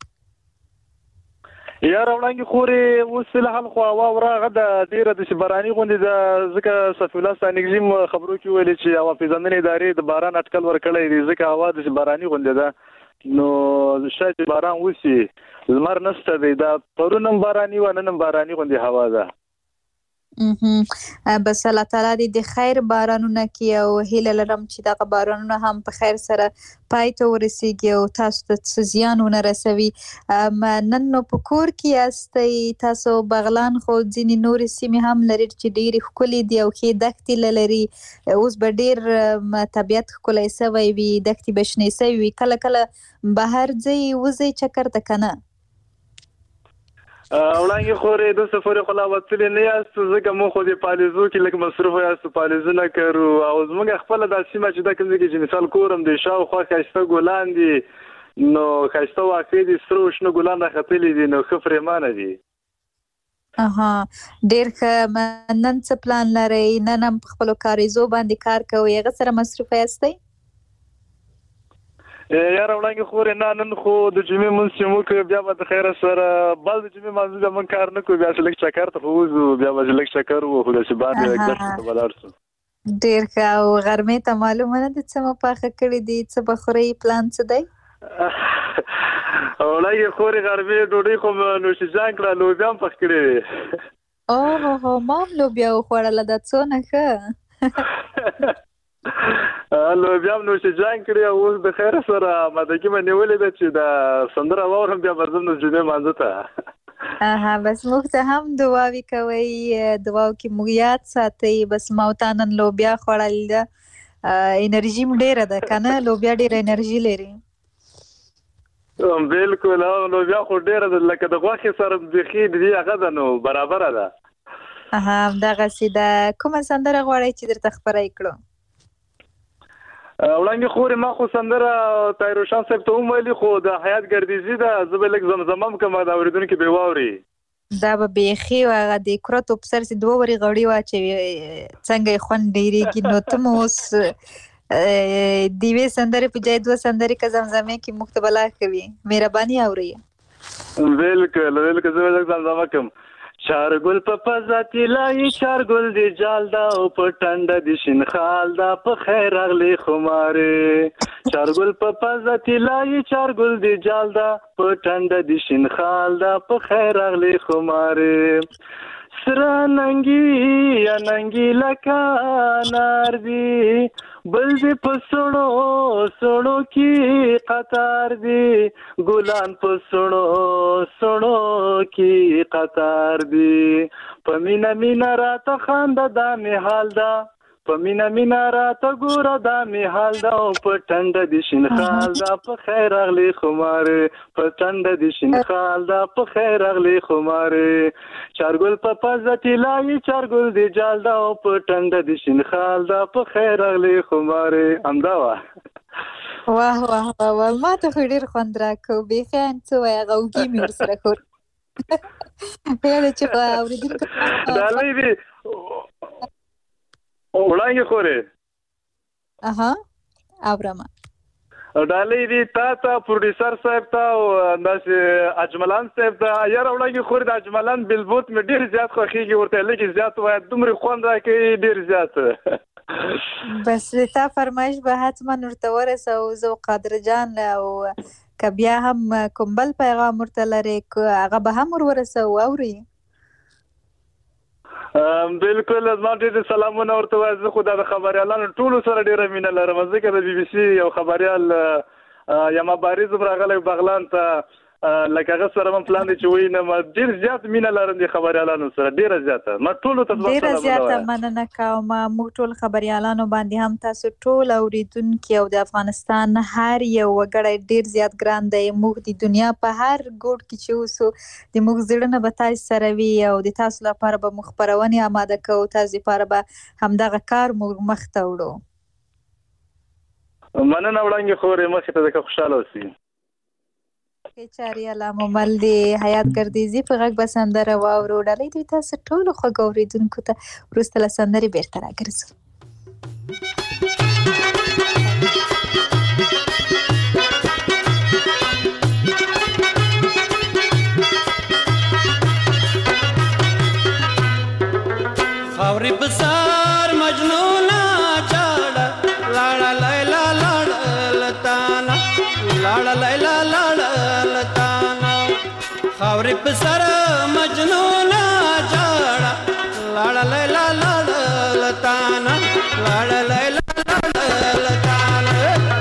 یاره وړانګې خورې اوس فلحال خو هوا وراغه ده ډېره داسې باراني غوندې ده ځکه صفي الله ستانکزي خبرو کې ویلې چې هوا پېژندنې ادارې د باران اټکل ورکړی دی ځکه هوا داسې باراني غوندې ده نو شاید باران وشي لمر نشته دی دا پرون هم باراني وه نن هم باراني غوندې هوا ده بس الله تعالی دې د خیر بارانونه کړي او هیله لرم چې دغه بارانونه هم په خیر سره پای ته ورسیږي او تاسو ته څه زیان ونه رسوي نن نو په کور کې یاستئ تاسو بغلان خو ځینې نورې سیمې هم لري چې ډېرې ښکلې دي او ښې دښتې لري اوس به ډېر طبیعت ښکلی سوی وي دښتې به شنې سوي وي کله کله بهر ځئ وځئ چکر ته که نه وړانګې خورې د سفر خو لا وتلې نه یاستو ځکه مو خو د پالیزو کې لږ مصروفه یاستو پالیزونه کوو او زموږ خپله دا سیمه چې دا کوم ځای کې چې مثال کورم دی شاوخوا ښایسته ګلان دي نو ښایسته واقع دي سره او شنه ګلان راختلي دي نو ښه پرېمانه دي ډېر ښه نن څه پلان لرئ نن هم په خپلو کاریزو باندې کار کوئ هغه سره مصروفه یاستئ یاره وړانګې خورې نه نن خو د جمعې مونځ چې موږ بیا به د خیره سره بعد د جمعې مانځه بیا موږ کار نه کوو بیا چې لږ چکر ته خو وځو بیا به چې لږ چکر ووهو داسې باندې ګټو ته به لاړ شو ډېر ښه او غرمې ته معلومه نه ده څه مو پاخه کړي دي څه به خورئ پلان څه دی وړانګې خورې غرمې ډوډۍ خو مې نوشیجان کړه لوبیا هم پخ کړې وې اوه ما هم لوبیا وخوړله دا څونه ښه لوبیا هم نوشیجان کړي او اوس د خیره سره مدګي مې نیولې ده چې د سندره واورم بیا به ځم د جمعې مانځه ته بس موږ ته هم دعاوې کوئ دعاو کې موږ یاد ساتئ بس ما او تا نن لوبیا خوړلې ده انرژي م ډېره ده که نه لوبیا ډېره انرژي لري بالکل لوبیا خو ډېره ده لکه د غوښې سره بیخي د دې هغه ده نو برابره ده همدغسې ده کومه سندره غواړئ چې درته خپره یې کړو وړانګې خورې ما خو سندره طاهرشان صاحب ته هم ویلي خو د حیات ګردیزي ده زه به لږ زمزمه هم کوم د اورېدونکي به واوري دا به بیخي هغه د کرتو په سر چې 2 ورې غوړي واچوي څنګه یې خوند ډېرېږي نو ته مو اوس د یوې سندرې په ځای 2 سندرې که زمزمې کې موږ ته به لا ښه وي مهرباني اورئ بالکل زه به لږ زمزمه کوم چارګل په پزا تلای چارګل دی جال دا او په ټنډه دی شین خال دا په خیر اغلی خماره چارګل په پزا تلای چارګل دی جال دا په ټنډه دی شین خال دا په خیر اغلی خماره سره ننګي یا ننګي لکه نار دی بل دی په سړو کې قطار دی ګلان په سړو کې قطار دی په مینا راته خنده دا می حال دا په مینا راته ګوره دا می حال دا په ټنډه دی شین خال دا په خیر اغلی خماره په ټنډه دی شین خال دا په خیر اغلی خماره چارګل په پزه تلای چارګل دی جال دا په ټنډه دی شین خال دا په خیر اغلی خماره امدا واه ما ته خو ډېر خوند راکړو بیخي څه وایي هغه اوږې مې ورسره خور یاده چې په اورېدونکو ډالۍ دي وړانګې خورې اورم ډالۍ دي تا ته پروډیوسر صاحب ته او داسې اجملان صاحب ته یاره وړانګې خورې د اجملان بلبوت مې ډېر زیات خوښېږي ورته لږ زیات وایه دومره خوند راکوي ډېر زیات بس تا فرمایش به حتما ورته ورسوو زه قادر جان او که بیا هم کوم بل پیغام ورته لرې هغه به هم ورسوو اوري بالکل زما ډېر سلامونه ورته وایه زه خو دا د خبریالانو ټولو سره ډېره مینه لرم ځکه د بي بي سي یو خبریال یما بارز هم راغلی بغلان ته لکه هغه سره من پلان دی چې وای نه ما ډیر زیات مینه لرم د خبريالانو سره ډیره زیاته ما ټول ته ډیره زیاته مننه کوم موږ ټول خبريالانو باندې هم تاسو ټول اوریدونکو او د افغانستان هر یو وګړی ډیر زیات ګران دی موږ د دنیا په هر ګوټ کې چې اوسو د موږ زړه به تاسو سره وي او د تاسو لپاره به مخبرونه آماده کوو تاسو لپاره به همدغه کار موږ مخ ته وړو مننه وړاندې خورې مخې ته د خوشاله اوسئ چاري علامه مل دی حیات ګردیزي په غږ به سندره واورو ډالۍ دوی تاسو ټولو خوږ اوریدونکو ته وروسته له سندرې بیرته راګرځو خاورې په سر مجنونه چاړه لاړه لیلا لاړه لتانا لاړه لیلا لاړه لتانا خاورې په سر مجنونه چاړه لاړه لیلا لاړه لتانا لاړه لیلا لاړه لتانا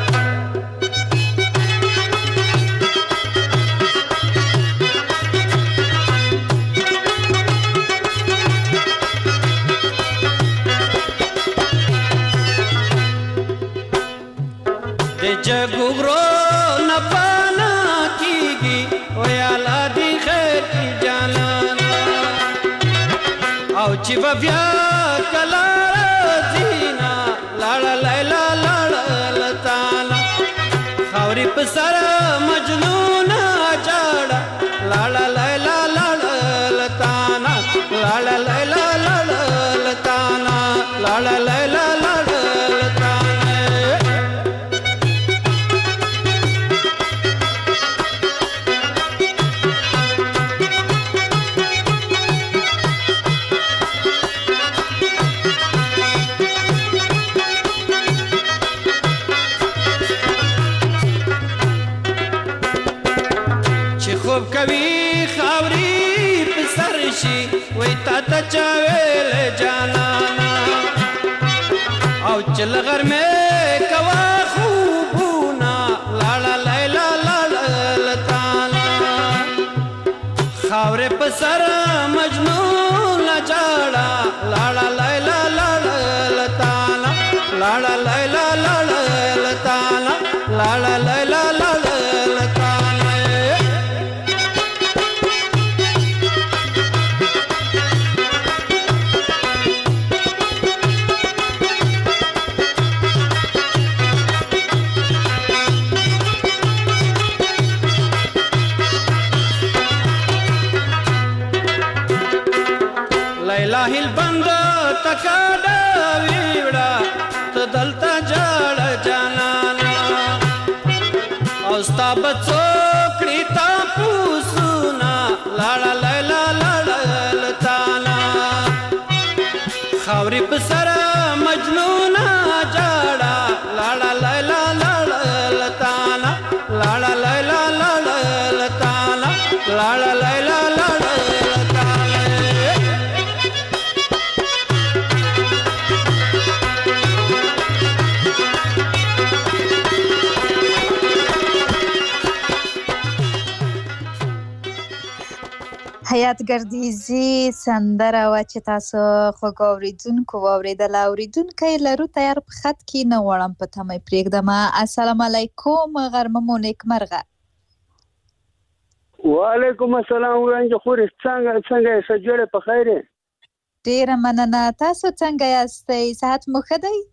جګورو نپانا کیږي ویالا دی خیر کی جانانا او چې بیا کلا زینا لاړه لیلا لاړه لتانا خاورې په سر مجنونه جاړه لاړه لیلا لاړه لتانا لاړه لیلا لاړه لتانا لاړه لیلا لاړه لتانا کوي خاوري په سر شي وای تا ته چا ویل جانانا او چل غر مې کوا خوبونا لاړه لیلا لاړه لتانا خاورې په سر مجنون جاړه لاړه لیلا لاړه لتانا لاړه لیلا لاړه لتانا لاړه لیلا لاړه لتانا لاهل بند تکاډا ویړه تدلتا جړ جانانا او ستا بچو کړي تا پوسونا لاړه لیلا لاړه لتانا خاورې په سر مجنونه جاړه لاړه لیلا لاړه لتانا لاړه لیلا لاړه لتانا لاړه لیلا لاړه لتانا حیات ګردیزي سندره وا چې تاسو خوږ اوریدونکو واوریدل اوریدونکو لرو تیار په خط کې نه وړم په تمه پرېږدم السلام علیکم غرمه مو نیکمرغه وعلیکم السلام ورنګ خور څنګه سجوړه په خیر ډیره مننه تاسو څنګه یاستئ صحت مو ښه دی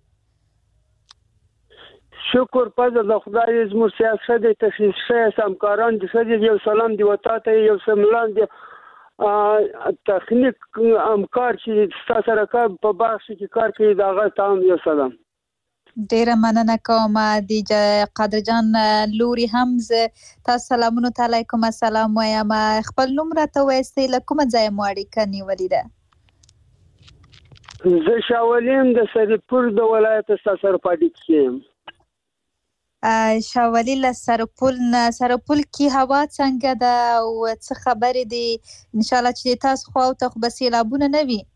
شکر پزه د خدای زموږ سیاست د تخصیص همکاران د سړي یو سلام دی وتا ته یو سملان دی تخنیک همکار چې تاسو سره په باغ کې کار کوي دا غا تام یو سلام ډیره مننه کوم د قادر جان لوري حمز تاسو سلامونه علیکم السلام وایم خپل نوم راته وایستئ له کومه ځای مو اړیکه نیولې ده زه شاولیم د سرپور د ولایت سره پاتې کیم شاولی له سرپل کې هوا څنګه ده او څه خبرې دي ان شاء الله چې تاسو خو ته خو بس سیلابونه نه وي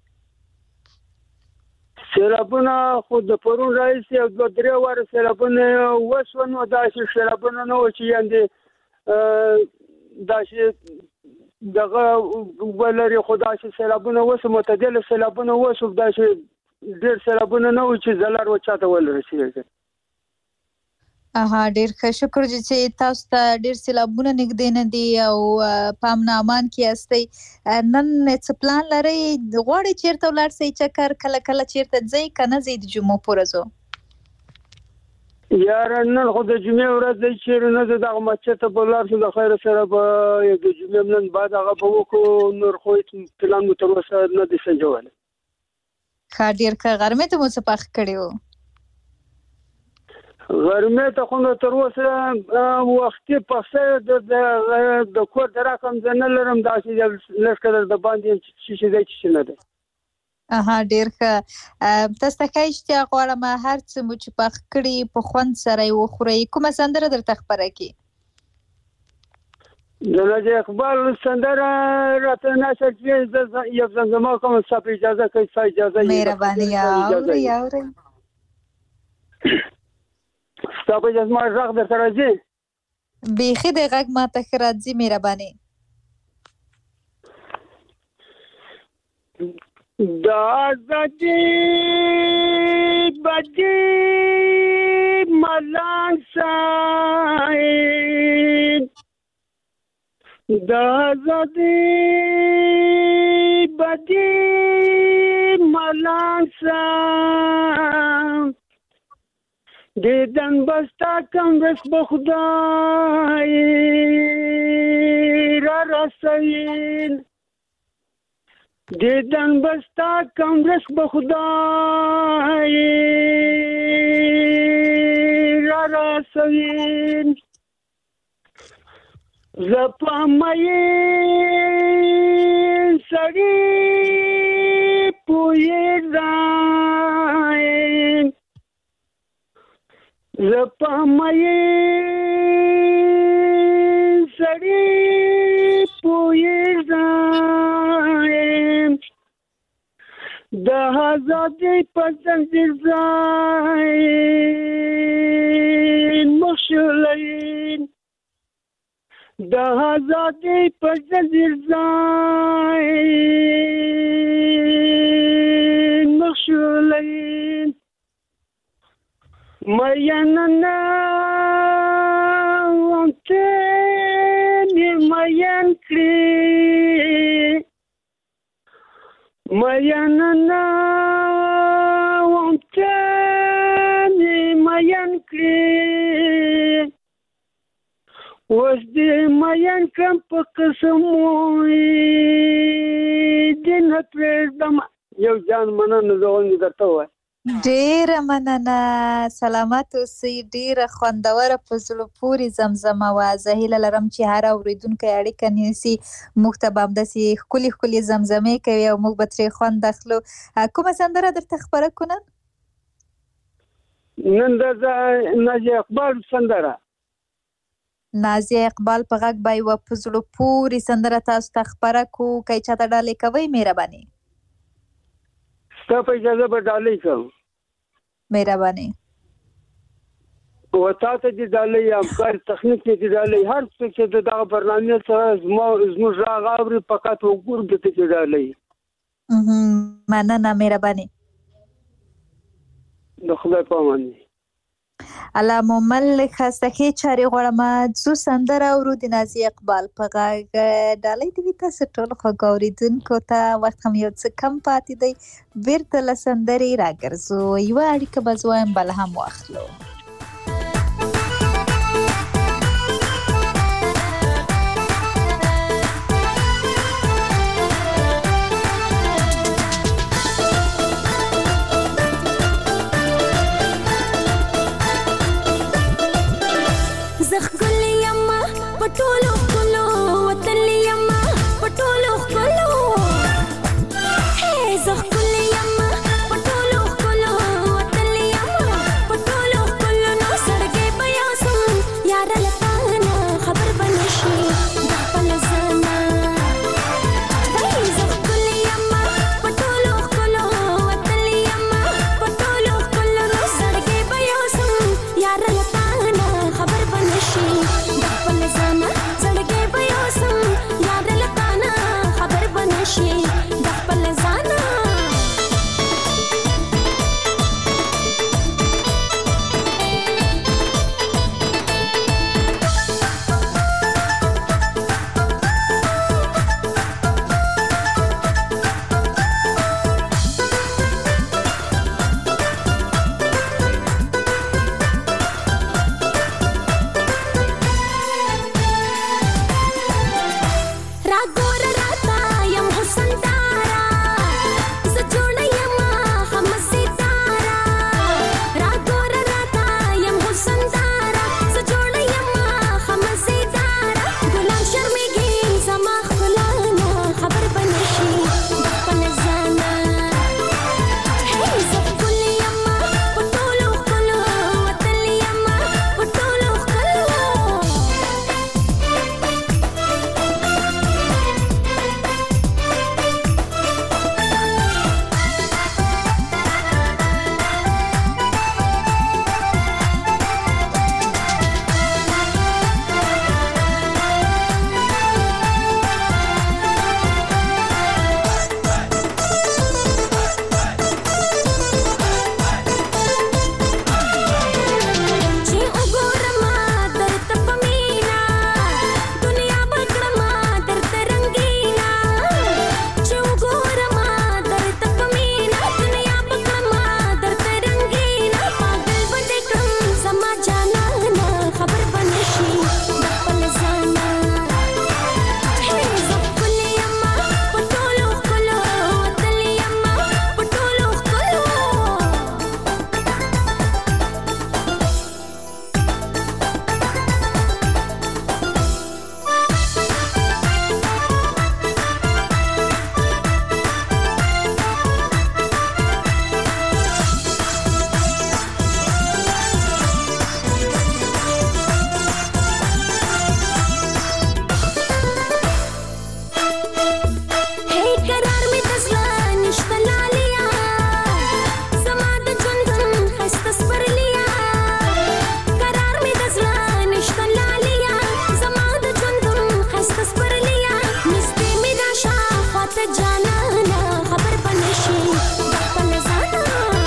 سیلابونه خو د پرون راځي او د درې واره سیلابونه وسو نو دا سیلابونه نو چې یاندې دا چې دغه ولري خدا چې سیلابونه وسو متعدل سیلابونه وسو دا چې ډېر سیلابونه نه و چې زلر و چاته ولرسیږي. ډېر ښه شکر چې تاسو ته ډېر سیلابونه نږدې نه دي او په امن امان کې یاستئ. نن څه پلان لرئ؟ غواړئ چیرته ولاړ شئ چکر؟ کله کله چیرته ځئ که نه ځئ د جمعو په ورځو؟ یاره نن خو د جمعې ورځ دی چیرې نه زه دغه مسجد ته به ولاړ شو د خیر سره به د جمعې نن بعد هغه به وکړو. نور خو پلان مو تر اوسه نه دی سنجولی. ښه ډېر ښه. غرمې ته مو څه پخ کړي وو؟ غرمې ته خو نو تر اوسه وختي پخه د کور د رقم زه نه لرم داسې لږ قدر د باندې چې دی چې نه دی. ډېر ښه. تاسو ته ښه اشتیا غواړم هر څه مو چې پخ کړي په خوند سره یې وخورئ. کومه سندره درته خپره کړي؟ د ناجیه اقبال سندره راته نشته چې یو زمزمه کوم. ستا په اجازه کوي؟ ستا اجازه مهرباني اورئ اورئ. ستا په اجازه ما غږ درته راځي؟ بیخي د غږ ماته ښه راځي. مهرباني. د آزادي بدي ملان صاحب د آزادي بدي ملان صاحب دیدن بستا کم رس بخدای را رسین دیدن بستا کم رس بخدای را رسین زپا مین سری پوی زائن زپا مین سری پوی زائن د آزادۍ په زنځیر ځاین مخشولین د آزادۍ په زنځیر ځاین مخشولین میننا وانتنی مین کړي میننا وانتنی مین کړي اوس دې مین کړم په قسموي دې نه پرېږدم. یو جان مننه زه غواړم درته ووایم. ډېره مننه. سلامت اوسئ. ډېره خوندوره په زړه پورې زمزمه وه. زه هیله لرم چې هر اورېدونکی اړیکه نیسي. موږ ته به همداسې ښکلې ښکلې زمزمې کوي او موږ به ترې خوند اخلو. کومه سندره درته خپره کړو نن؟ نن د ناجیه اقبال سندره. نازیه اقبال په غږ به یوه په زړه پورې سندره تاسو ته خپره کړو. که یې چاته ډالۍ کوئ مهرباني. ستا په اجازه به ډالۍ کوم. مهرباني. و تا ته دې ډالۍ همکار تخنیک دې ډالۍ هر څوک چې د دغه برنامې سره زموږ غږ اوري فقط وګورو د دې ډالۍ. مننه. مهرباني. د خدای په امان. الله مو مل ښایسته ښې چارې غواړم. څو سندره اورو د نازیه اقبال په غږ. ډالۍ دې وي تاسو ټولو خوږو اورېدونکو ته. وخت هم یو څه کم پاتې دی. بیرته له سندرې راګرځو. یوه اړیکه به زه وایم بله هم واخلو. پټولو خلو وتلی یما پټولو خلو هي زخ کلی یما پټولو خلو وتلی یما پټولو خلو جانانا خبر بنشي خپل ځانا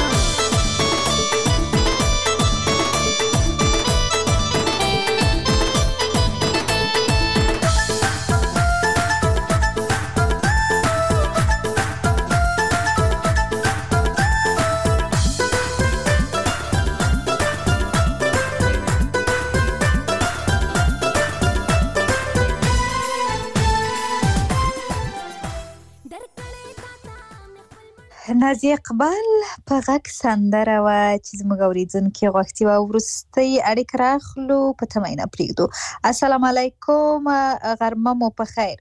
نازي اقبال په غږ سندره وه چې زموږ اورېدونکي غوښتي وه. وروستۍ اړیکه راخلو په تمه پرېږدو. السلام علیکم، غرمه مو په خیر.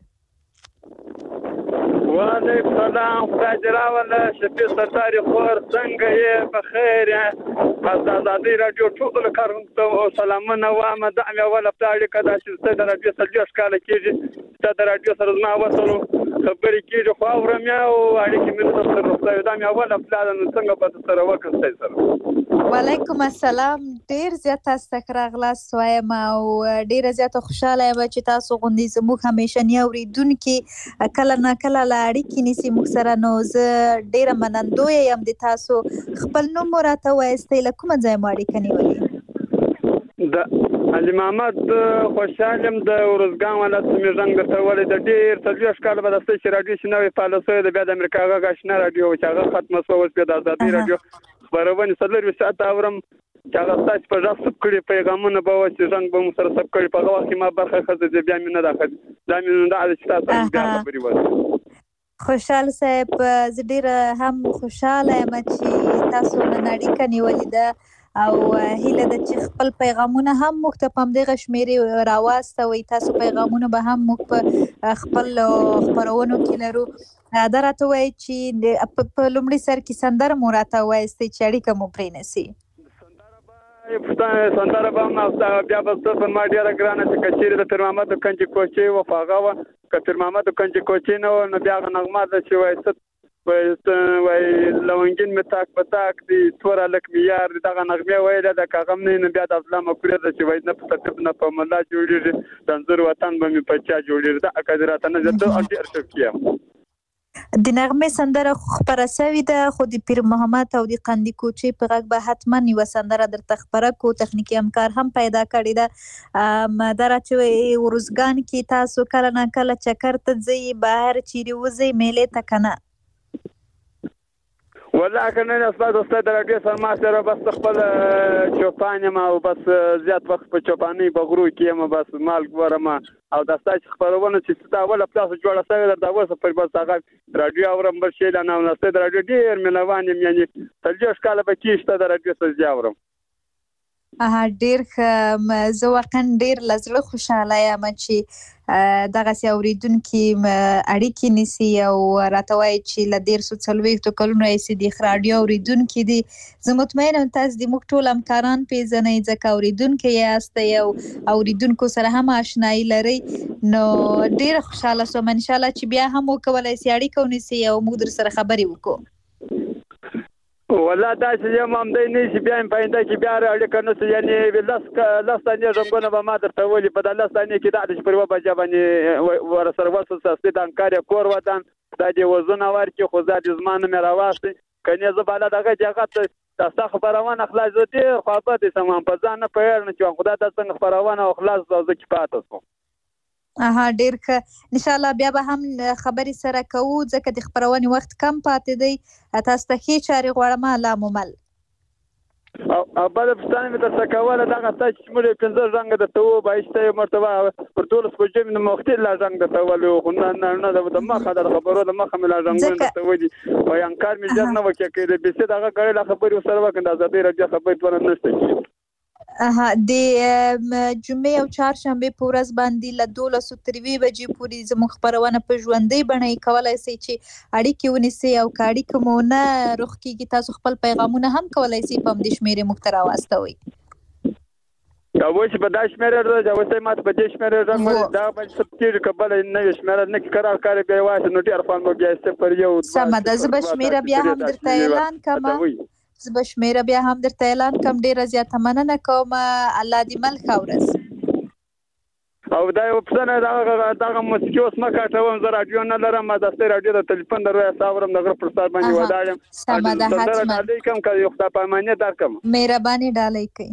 وعلیکم السلام، خدای دې راوله. شفیع ستاري خور څنګه یې؟ په خیر یې؟ د ازادۍ راډیو ټولو کارونکو ته سلامونه وایم. دا مې اوله پته اړیکه ده چې ستا د راډیو 40 کاله کېږي، ستا د راډیو سره زما وصل خبرې کېږي، خو اورم یې او اړیکې مې نه سره نشته. دا مې اوله پته ده، نو څنګه به سره وکړم ستا سره؟ وعلیکم السلام، ډېر زیات تاسو ته راغلاست وایم او ډېره زیاته خوشحاله یم چې تاسو غوندې زموږ همیشني اورېدونکي کله نه کله له اړیکې نیسي موږ سره. نو زه ډېره منندویه یم د تاسو. خپل نوم مو راته ووایستئ، له کومه ځایه مو اړیکه نیولې؟ د علي محمد خوشحال یم، د ورزګان ولایت مې زنګ درته وویلی. د ډېر 40 کاله به د ستاسو چې راډیو چې نوې فعاله شوې ده، بیا د امریکا غږ اشنا راډیو چې هغه ختمه شوه، اوس بیا د ازادۍ راډیو خپرونې 24 ساعته اورم چې هغه ستاسو په غږ ثبت کړي پیغامونه به وه چې زنګ به مو سره ثبت کړي. په هغه وخت کې ما برخه اخیستې، بیا مې نه ده اخیستې. دا مې دا ده چې تاسو بیا خبرې وکړئ. خوشحال صاحب، زه ډېره هم خوشحاله یم چې تاسو نن اړیکه نیولې ده او هیله ده چې خپل پیغامونه هم موږ ته په همدغه شمېرې راواستوئ. تاسو پیغامونه به هم موږ په خپل خپرونو کې لرو. دا راته ووایئ چې په لومړي سر کې سندره مو راته ووایستئ چې اړیکه مو پرې نسي. سندره به هم بیا به زه پر ما ډېره ګرانه چې که چېرې د پیر محمد د کنجي کوچۍ وه خو هغه وه، که پیر محمد د کنجي کوچۍ نه وه نو بیا هغه نغمه ده چې وایي وای لونګین می تاک په تاک دی تور الک می یار دغه نغمه ویله د کاغم نه بیا د افلام کړی د چې وای نه په ترتیب نه په ملا جوړیږي د انځور وطن به می په چا جوړیږي د اقدرات نه زده او ډیر څه کیم. د نغمه سندره خبره سوي ده، خو د پیر محمد او د قندی کوچي په غږ به حتما یو سندره درته خبره کو. تخنیکی همکار هم پیدا کړی ده. مدار چې ورزګان کې تاسو کله نه کله چکر ته ځئ، بهر چیرې وځئ میلې ته کنه؟ والله کنه اسباد استاد راډیو سره ما سره بس خپل چوپان ما او بس زیات وخت په چوپانی بغرو کې ما بس مال ګورم او د تاسو خبرونه چې ستا ولا پلاس جوړه سوي در دا وسه پر بس هغه راډیو اورم بل شي نه نو استاد راډیو ډیر ملوان یم یعنی تلجوش کاله به کیشته د راډیو سره ځاورم. ډیر زه واقعا ډیر لزړه خوشاله یم چې دغه اوریدونکي اړیکې نیسي او راته وایي چې له 140 کلونو راهیسې د راډیو اوریدونکي دي. زه مطمئنه یم تاسو د موږ ټول همکاران پیژنئ ځکه اوریدونکي یاستئ او اوریدونکو سره هم آشنایي لرئ. نو ډیره خوشاله شوم انشاءالله چې بیا هم وکولای شئ اړیکه ونیسئ او موږ در سره خبرې وکړو. والله دا چې یم هم دی نه چې بیا هم پاینده کې بیا اړیکه نشته یعنی لس ثانیې ژوندونه به ما درته ویلي په دا لس ثانیې کې دا چې پر یوه بجه باندې ورسره وصل ساستې د همکار یې کور وطن دا دې وزونه ورکړي خو زه دې زما نوم یې راواخلي کنې زه بالا دغه چې هغه ته ستا خپرونه خلاص زه ډېر خوابدې شم په ځان نه پوهېږم نه چې خدای ته څنګه خپرونه او خلاص زه کې پاتې شوم. ډیر ښه، انشاءالله بیا به هم خبرې سره کوو ځکه د خپرونې وخت کم پاتې دی. تاسو ته ښې چارې غواړم. الله مو مل. او بله پوښتنه مې درته کوله دغه تا چې موږ 15 رنګه درته ووایسته یې مرتبه پر 12 بجې مې مختلف لا رنګ درته وویلي خو نه د مخه د خبرو د مخه مې لا رنګونه درته ویلي وایي انکار مې ژر نه وکړي که د بیسې دغه ګړی لا خبرې ورسره وکړم د ازادۍ راډیو خبرې دونه نشته کېږي. د جمعې او چهارشنبې په ورځ باندې له 12 تر 1 بجې پورې زموږ خپرونه په ژوندۍ بڼه یې کولی شئ چې اړیکې ونیسئ او که اړیکه مو نه روغ کېږي تاسو خپل پیغامونه هم کولی شئ په همدې شمېرې موږ ته راواستوئ. اوس په دا شمېره راځي اوس ما ته په دې شمېره راځي دا به څه کېږي که بله نوې شمېره نه قرار کاري بیا وایي نو ډېر خوند به بیا صفر یو سمه ده. زه به شمېره بیا هم درته اعلان کړم. زه به شمېره بیا هم درته اعلان کړم. ډېره زیاته مننه کوم. الله دې مل ښه ورځ. او دا یو پسنه دغه موسیقي اوس ما کاټوم زه رادیو نه لرم د ستې رادیو د ټلیفون دروي ساورم دغه پر سر باندې ودایم سمه ده حتما علیکم که یو خدای پامانه درکم مهرباني ډالۍ کوي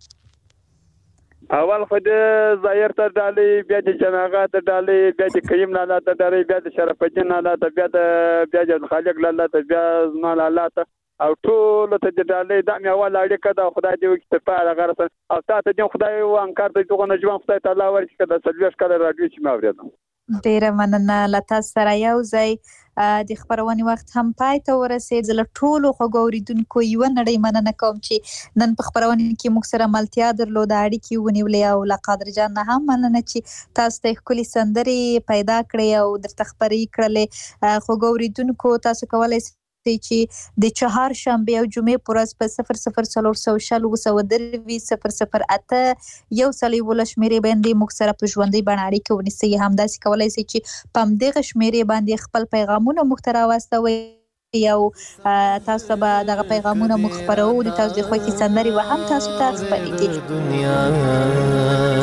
اول خو د ظاهر ته ډالۍ بیا د جناغه ته ډالۍ بیا د کریم لاله ته ډالۍ بیا د شرف الدین لاله ته بیا د خالق لاله ته بیا زما لاله ته او ټول ته د ډالۍ د مې اول اړیکه د خدای دې وکړي په هغه غره او تاسو دې خدای او انکار ته دغه نجوان خدای تعالی ورکړي د سلويش کله رادیو چې ما اوریدم ډیره مننه لتا سره یو ځای د خبرونې وخت هم پای ته ورسېد زه له ټولو خوږو اوریدونکو یوه نړۍ مننه کوم چې نن په خبرونې کې موږ سره ملتیا درلوده اړیکې ونیولې او له قادر جان نه هم مننه چې تاسو ته ښکلي سندرې پیدا کړې او درته خبرې کړلې خوږو اوریدونکو تاسو کولی چې د چهارشنبې او جمعې په ورځ په 00402008 یو سلې ول شمیرې باندې موږ سره په ژوندۍ بڼه اړیکه ونیسئ همداسې کولای شئ چې په همدغه شمیرې باندې خپل پیغامونه موږ ته راواستوئ او تاسو به دغه پیغامونه موږ خپروو د تاسو د خوښې سندرې به هم تاسو ته خپرې کړي